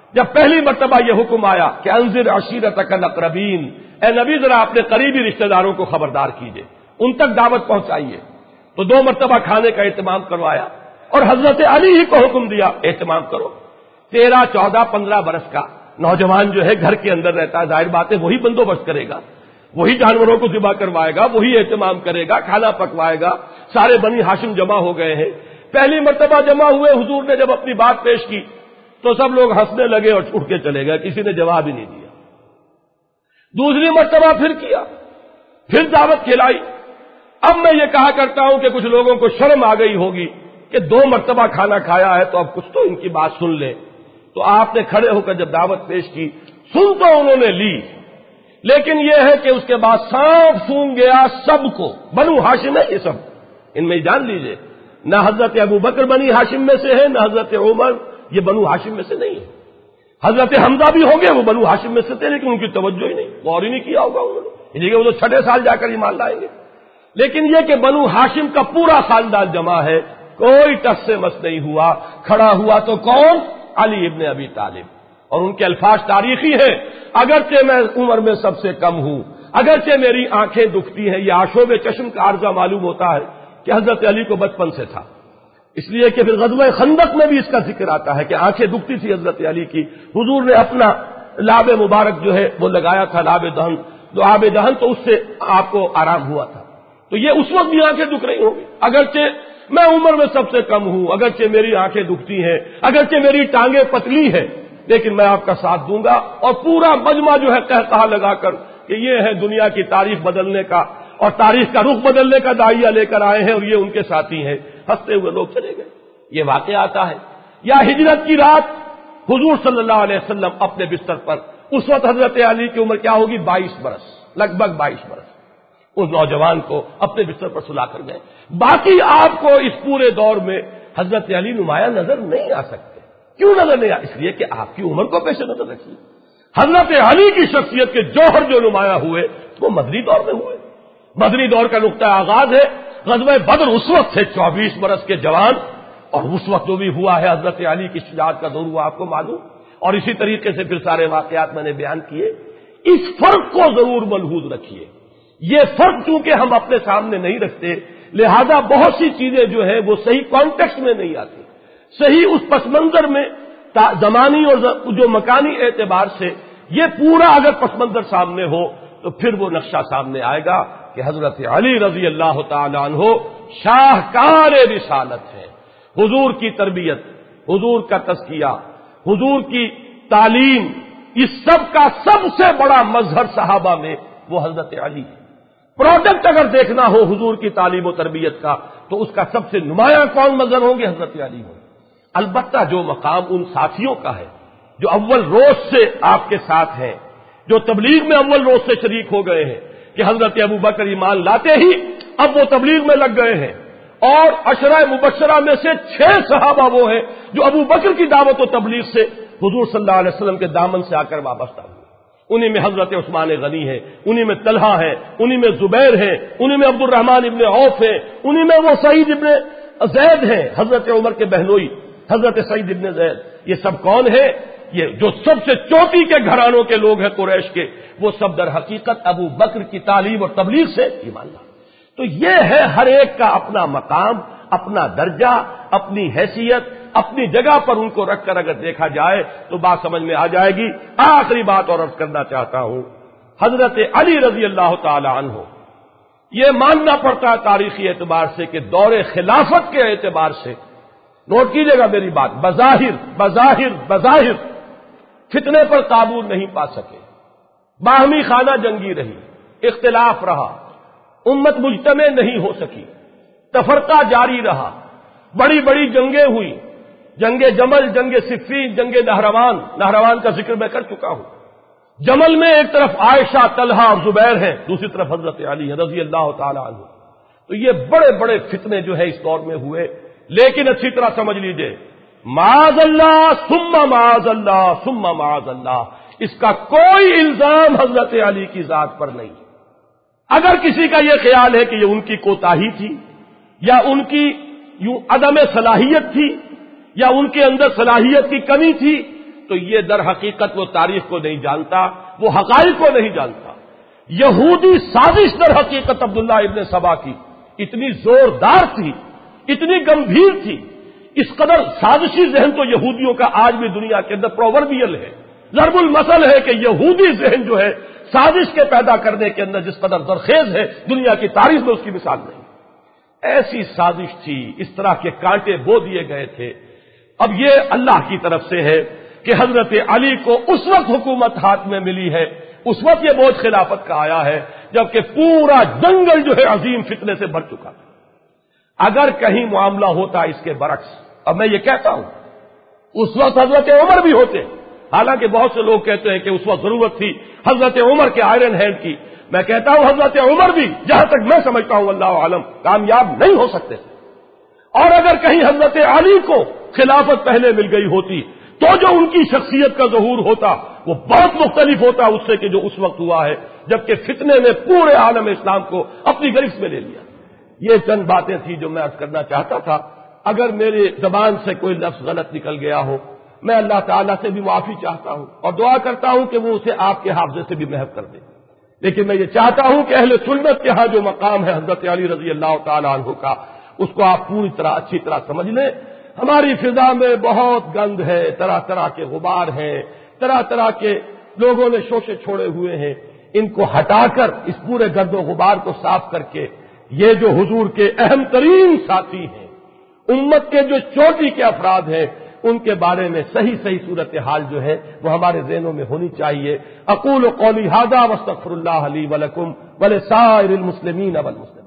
جب پہلی مرتبہ یہ حکم آیا کہ انذر عشیرتک الاقربین، اے نبی ذرا اپنے قریبی رشتہ داروں کو خبردار کیجئے، ان تک دعوت پہنچائیے، تو 2 مرتبہ کھانے کا اہتمام کروایا اور حضرت علی ہی کو حکم دیا اہتمام کرو۔ 13، 14، 15 برس کا نوجوان جو ہے گھر کے اندر رہتا ہے، ظاہر بات ہے وہی بندوبست کرے گا، وہی جانوروں کو ذبح کروائے گا، وہی اہتمام کرے گا، کھانا پکوائے گا۔ سارے بنی ہاشم جمع ہو گئے ہیں، پہلی مرتبہ جمع ہوئے، حضور نے جب اپنی بات پیش کی تو سب لوگ ہنسنے لگے اور اٹھ کے چلے گئے، کسی نے جواب ہی نہیں دیا۔ دوسری مرتبہ پھر کیا، پھر دعوت کھلائی۔ اب میں یہ کہا کرتا ہوں کہ کچھ لوگوں کو شرم آ گئی ہوگی کہ 2 مرتبہ کھانا کھایا ہے تو اب کچھ تو ان کی بات سن لیں، تو آپ نے کھڑے ہو کر جب دعوت پیش کی، سن تو انہوں نے لی، لیکن یہ ہے کہ اس کے بعد سانپ سونگ گیا سب کو۔ بنو ہاشم ہے یہ سب، ان میں جان لیجئے، نہ حضرت ابو بکر بنی ہاشم میں سے ہے، نہ حضرت عمر یہ بنو ہاشم میں سے نہیں ہے۔ حضرت حمزہ بھی ہوں گے، وہ بنو ہاشم میں سے تھے، لیکن ان کی توجہ ہی نہیں، غور ہی نہیں کیا ہوگا انہوں نے، یہ کہ وہ تو 6 سال جا کر ایمان لائیں گے۔ لیکن یہ کہ بنو ہاشم کا پورا خاندان جمع ہے، کوئی ٹس سے مس نہیں ہوا۔ کھڑا ہوا تو کون؟ علی ابن ابی طالب، اور ان کے الفاظ تاریخی ہیں، اگرچہ میں عمر میں سب سے کم ہوں، اگرچہ میری آنکھیں دکھتی ہیں، یہ آشوب چشم کا عارضہ معلوم ہوتا ہے کہ حضرت علی کو بچپن سے تھا، اس لیے کہ پھر غزوہ خندق میں بھی اس کا ذکر آتا ہے کہ آنکھیں دکھتی تھی حضرت علی کی، حضور نے اپنا لاب مبارک جو ہے وہ لگایا تھا، لاب دہن، جو آب دہن، تو اس سے آپ کو آرام ہوا تھا، تو یہ اس وقت بھی آنکھیں دکھ رہی ہوں گی، اگرچہ میں عمر میں سب سے کم ہوں، اگرچہ میری آنکھیں دکھتی ہیں، اگرچہ میری ٹانگیں پتلی ہیں، لیکن میں آپ کا ساتھ دوں گا۔ اور پورا مجمع جو ہے قہقہا لگا کر کہ یہ ہے دنیا کی تاریخ بدلنے کا اور تاریخ کا رخ بدلنے کا داعیہ لے کر آئے ہیں، اور یہ ان کے ساتھی ہیں، ہنستے ہوئے لوگ چلے گئے۔ یہ واقعہ آتا ہے۔ یا ہجرت کی رات حضور صلی اللہ علیہ وسلم اپنے بستر پر، اس وقت حضرت علی کی عمر کیا ہوگی؟ 22 برس، لگ بھگ 22 برس، اس نوجوان کو اپنے بستر پر سلا کر گئے۔ باقی آپ کو اس پورے دور میں حضرت علی نمایاں نظر نہیں آ سکتے۔ کیوں نظر نہیں آ؟ اس لیے کہ آپ کی عمر کو پیش نظر رکھیے۔ حضرت علی کی شخصیت کے جوہر جو نمایاں ہوئے وہ مدنی دور میں ہوئے۔ مدنی دور کا نقطہ آغاز ہے غزوہ بدر، اس وقت تھے 24 برس کے جوان، اور اس وقت جو بھی ہوا ہے حضرت علی کی شجاعت کا دور ہوا آپ کو معلوم، اور اسی طریقے سے پھر سارے واقعات میں نے بیان کیے۔ اس فرق کو ضرور ملحوظ رکھیے، یہ فرق چونکہ ہم اپنے سامنے نہیں رکھتے، لہذا بہت سی چیزیں جو ہے وہ صحیح کانٹیکسٹ میں نہیں آتی، صحیح اس پس منظر میں زمانی اور جو مکانی اعتبار سے یہ پورا اگر پس منظر سامنے ہو تو پھر وہ نقشہ سامنے آئے گا کہ حضرت علی رضی اللہ تعالی عنہ شاہکار رسالت ہے۔ حضور کی تربیت، حضور کا تزکیہ، حضور کی تعلیم، اس سب کا سب سے بڑا مظہر صحابہ میں وہ حضرت علی ہے۔ پروڈکٹ اگر دیکھنا ہو حضور کی تعلیم و تربیت کا تو اس کا سب سے نمایاں کون مظہر ہوں گے؟ حضرت علی ہوں۔ البتہ جو مقام ان ساتھیوں کا ہے جو اول روز سے آپ کے ساتھ ہیں، جو تبلیغ میں اول روز سے شریک ہو گئے ہیں، کہ حضرت ابو بکر ایمان لاتے ہی اب وہ تبلیغ میں لگ گئے ہیں، اور عشرہ مبشرہ میں سے 6 صحابہ وہ ہیں جو ابو بکر کی دعوت و تبلیغ سے حضور صلی اللہ علیہ وسلم کے دامن سے آ کر وابستہ ہوئے۔ انہی میں حضرت عثمان غنی ہے، انہی میں طلحہ ہے، انہی میں زبیر ہے، انہی میں عبد الرحمن ابن عوف ہے، انہی میں وہ سعید ابن زید ہیں، حضرت عمر کے بہنوئی حضرت سعید ابن زید۔ یہ سب کون ہے؟ یہ جو سب سے چوٹی کے گھرانوں کے لوگ ہیں قریش کے، وہ سب در حقیقت ابو بکر کی تعلیم اور تبلیغ سے ایمان لائے۔ تو یہ ہے ہر ایک کا اپنا مقام، اپنا درجہ، اپنی حیثیت، اپنی جگہ پر ان کو رکھ کر اگر دیکھا جائے تو بات سمجھ میں آ جائے گی۔ آخری بات اور عرض کرنا چاہتا ہوں، حضرت علی رضی اللہ تعالی عنہ، یہ ماننا پڑتا ہے تاریخی اعتبار سے کہ دور خلافت کے اعتبار سے، نوٹ کیجئے گا میری بات، بظاہر فتنے پر قابو نہیں پا سکے، باہمی خانہ جنگی رہی، اختلاف رہا، امت مجتمع نہیں ہو سکی، تفرقہ جاری رہا، بڑی بڑی جنگیں ہوئی، جنگ جمل، جنگ صفین، جنگ نہروان کا ذکر میں کر چکا ہوں۔ جمل میں ایک طرف عائشہ، طلحہ اور زبیر ہیں، دوسری طرف حضرت علی رضی اللہ تعالی عنہ۔ تو یہ بڑے بڑے فتنے جو ہے اس دور میں ہوئے، لیکن اچھی طرح سمجھ لیجئے، معاذ اللہ ثم معاذ اللہ ثم معاذ اللہ، اس کا کوئی الزام حضرت علی کی ذات پر نہیں۔ اگر کسی کا یہ خیال ہے کہ یہ ان کی کوتاہی تھی، یا ان کی یوں عدم صلاحیت تھی، یا ان کے اندر صلاحیت کی کمی تھی، تو یہ در حقیقت وہ تاریخ کو نہیں جانتا، وہ حقائق کو نہیں جانتا۔ یہودی سازش در حقیقت عبداللہ ابن سبا کی اتنی زوردار تھی، اتنی گمبھیر تھی، اس قدر سازشی ذہن تو یہودیوں کا آج بھی دنیا کے اندر پرووربیل ہے، ضرب المثل ہے کہ یہودی ذہن جو ہے سازش کے پیدا کرنے کے اندر جس قدر زرخیز ہے، دنیا کی تاریخ میں اس کی مثال نہیں۔ ایسی سازش تھی، اس طرح کے کانٹے بو دیے گئے تھے۔ اب یہ اللہ کی طرف سے ہے کہ حضرت علی کو اس وقت حکومت ہاتھ میں ملی ہے، اس وقت یہ بوجھ خلافت کا آیا ہے جبکہ پورا جنگل جو ہے عظیم فتنے سے بھر چکا تھا۔ اگر کہیں معاملہ ہوتا اس کے برعکس، اب میں یہ کہتا ہوں اس وقت حضرت عمر بھی ہوتے، حالانکہ بہت سے لوگ کہتے ہیں کہ اس وقت ضرورت تھی حضرت عمر کے آئرن ہینڈ کی، میں کہتا ہوں حضرت عمر بھی جہاں تک میں سمجھتا ہوں اللہ عالم کامیاب نہیں ہو سکتے تھے، اور اگر کہیں حضرت علی کو خلافت پہلے مل گئی ہوتی تو جو ان کی شخصیت کا ظہور ہوتا وہ بہت مختلف ہوتا اس سے کہ جو اس وقت ہوا ہے، جبکہ فتنے نے پورے عالم اسلام کو اپنی گرفت میں لے لیا۔ یہ چند باتیں تھیں جو میں عرض کرنا چاہتا تھا۔ اگر میری زبان سے کوئی لفظ غلط نکل گیا ہو، میں اللہ تعالیٰ سے بھی معافی چاہتا ہوں اور دعا کرتا ہوں کہ وہ اسے آپ کے حافظے سے بھی محو کر دے۔ لیکن میں یہ چاہتا ہوں کہ اہل سنت کے ہاں جو مقام ہے حضرت علی رضی اللہ تعالیٰ عنہ کا، اس کو آپ پوری طرح اچھی طرح سمجھ لیں۔ ہماری فضا میں بہت گند ہے، طرح طرح کے غبار ہیں، طرح طرح کے لوگوں نے شوشے چھوڑے ہوئے ہیں، ان کو ہٹا کر اس پورے گرد و غبار کو صاف کر کے یہ جو حضور کے اہم ترین ساتھی ہیں، امت کے جو چوٹی کے افراد ہیں، ان کے بارے میں صحیح صورتحال جو ہے وہ ہمارے ذہنوں میں ہونی چاہیے۔ اقول قولی ھذا واستغفر اللہ لی ولکم ولسائر المسلمین والمسلمات۔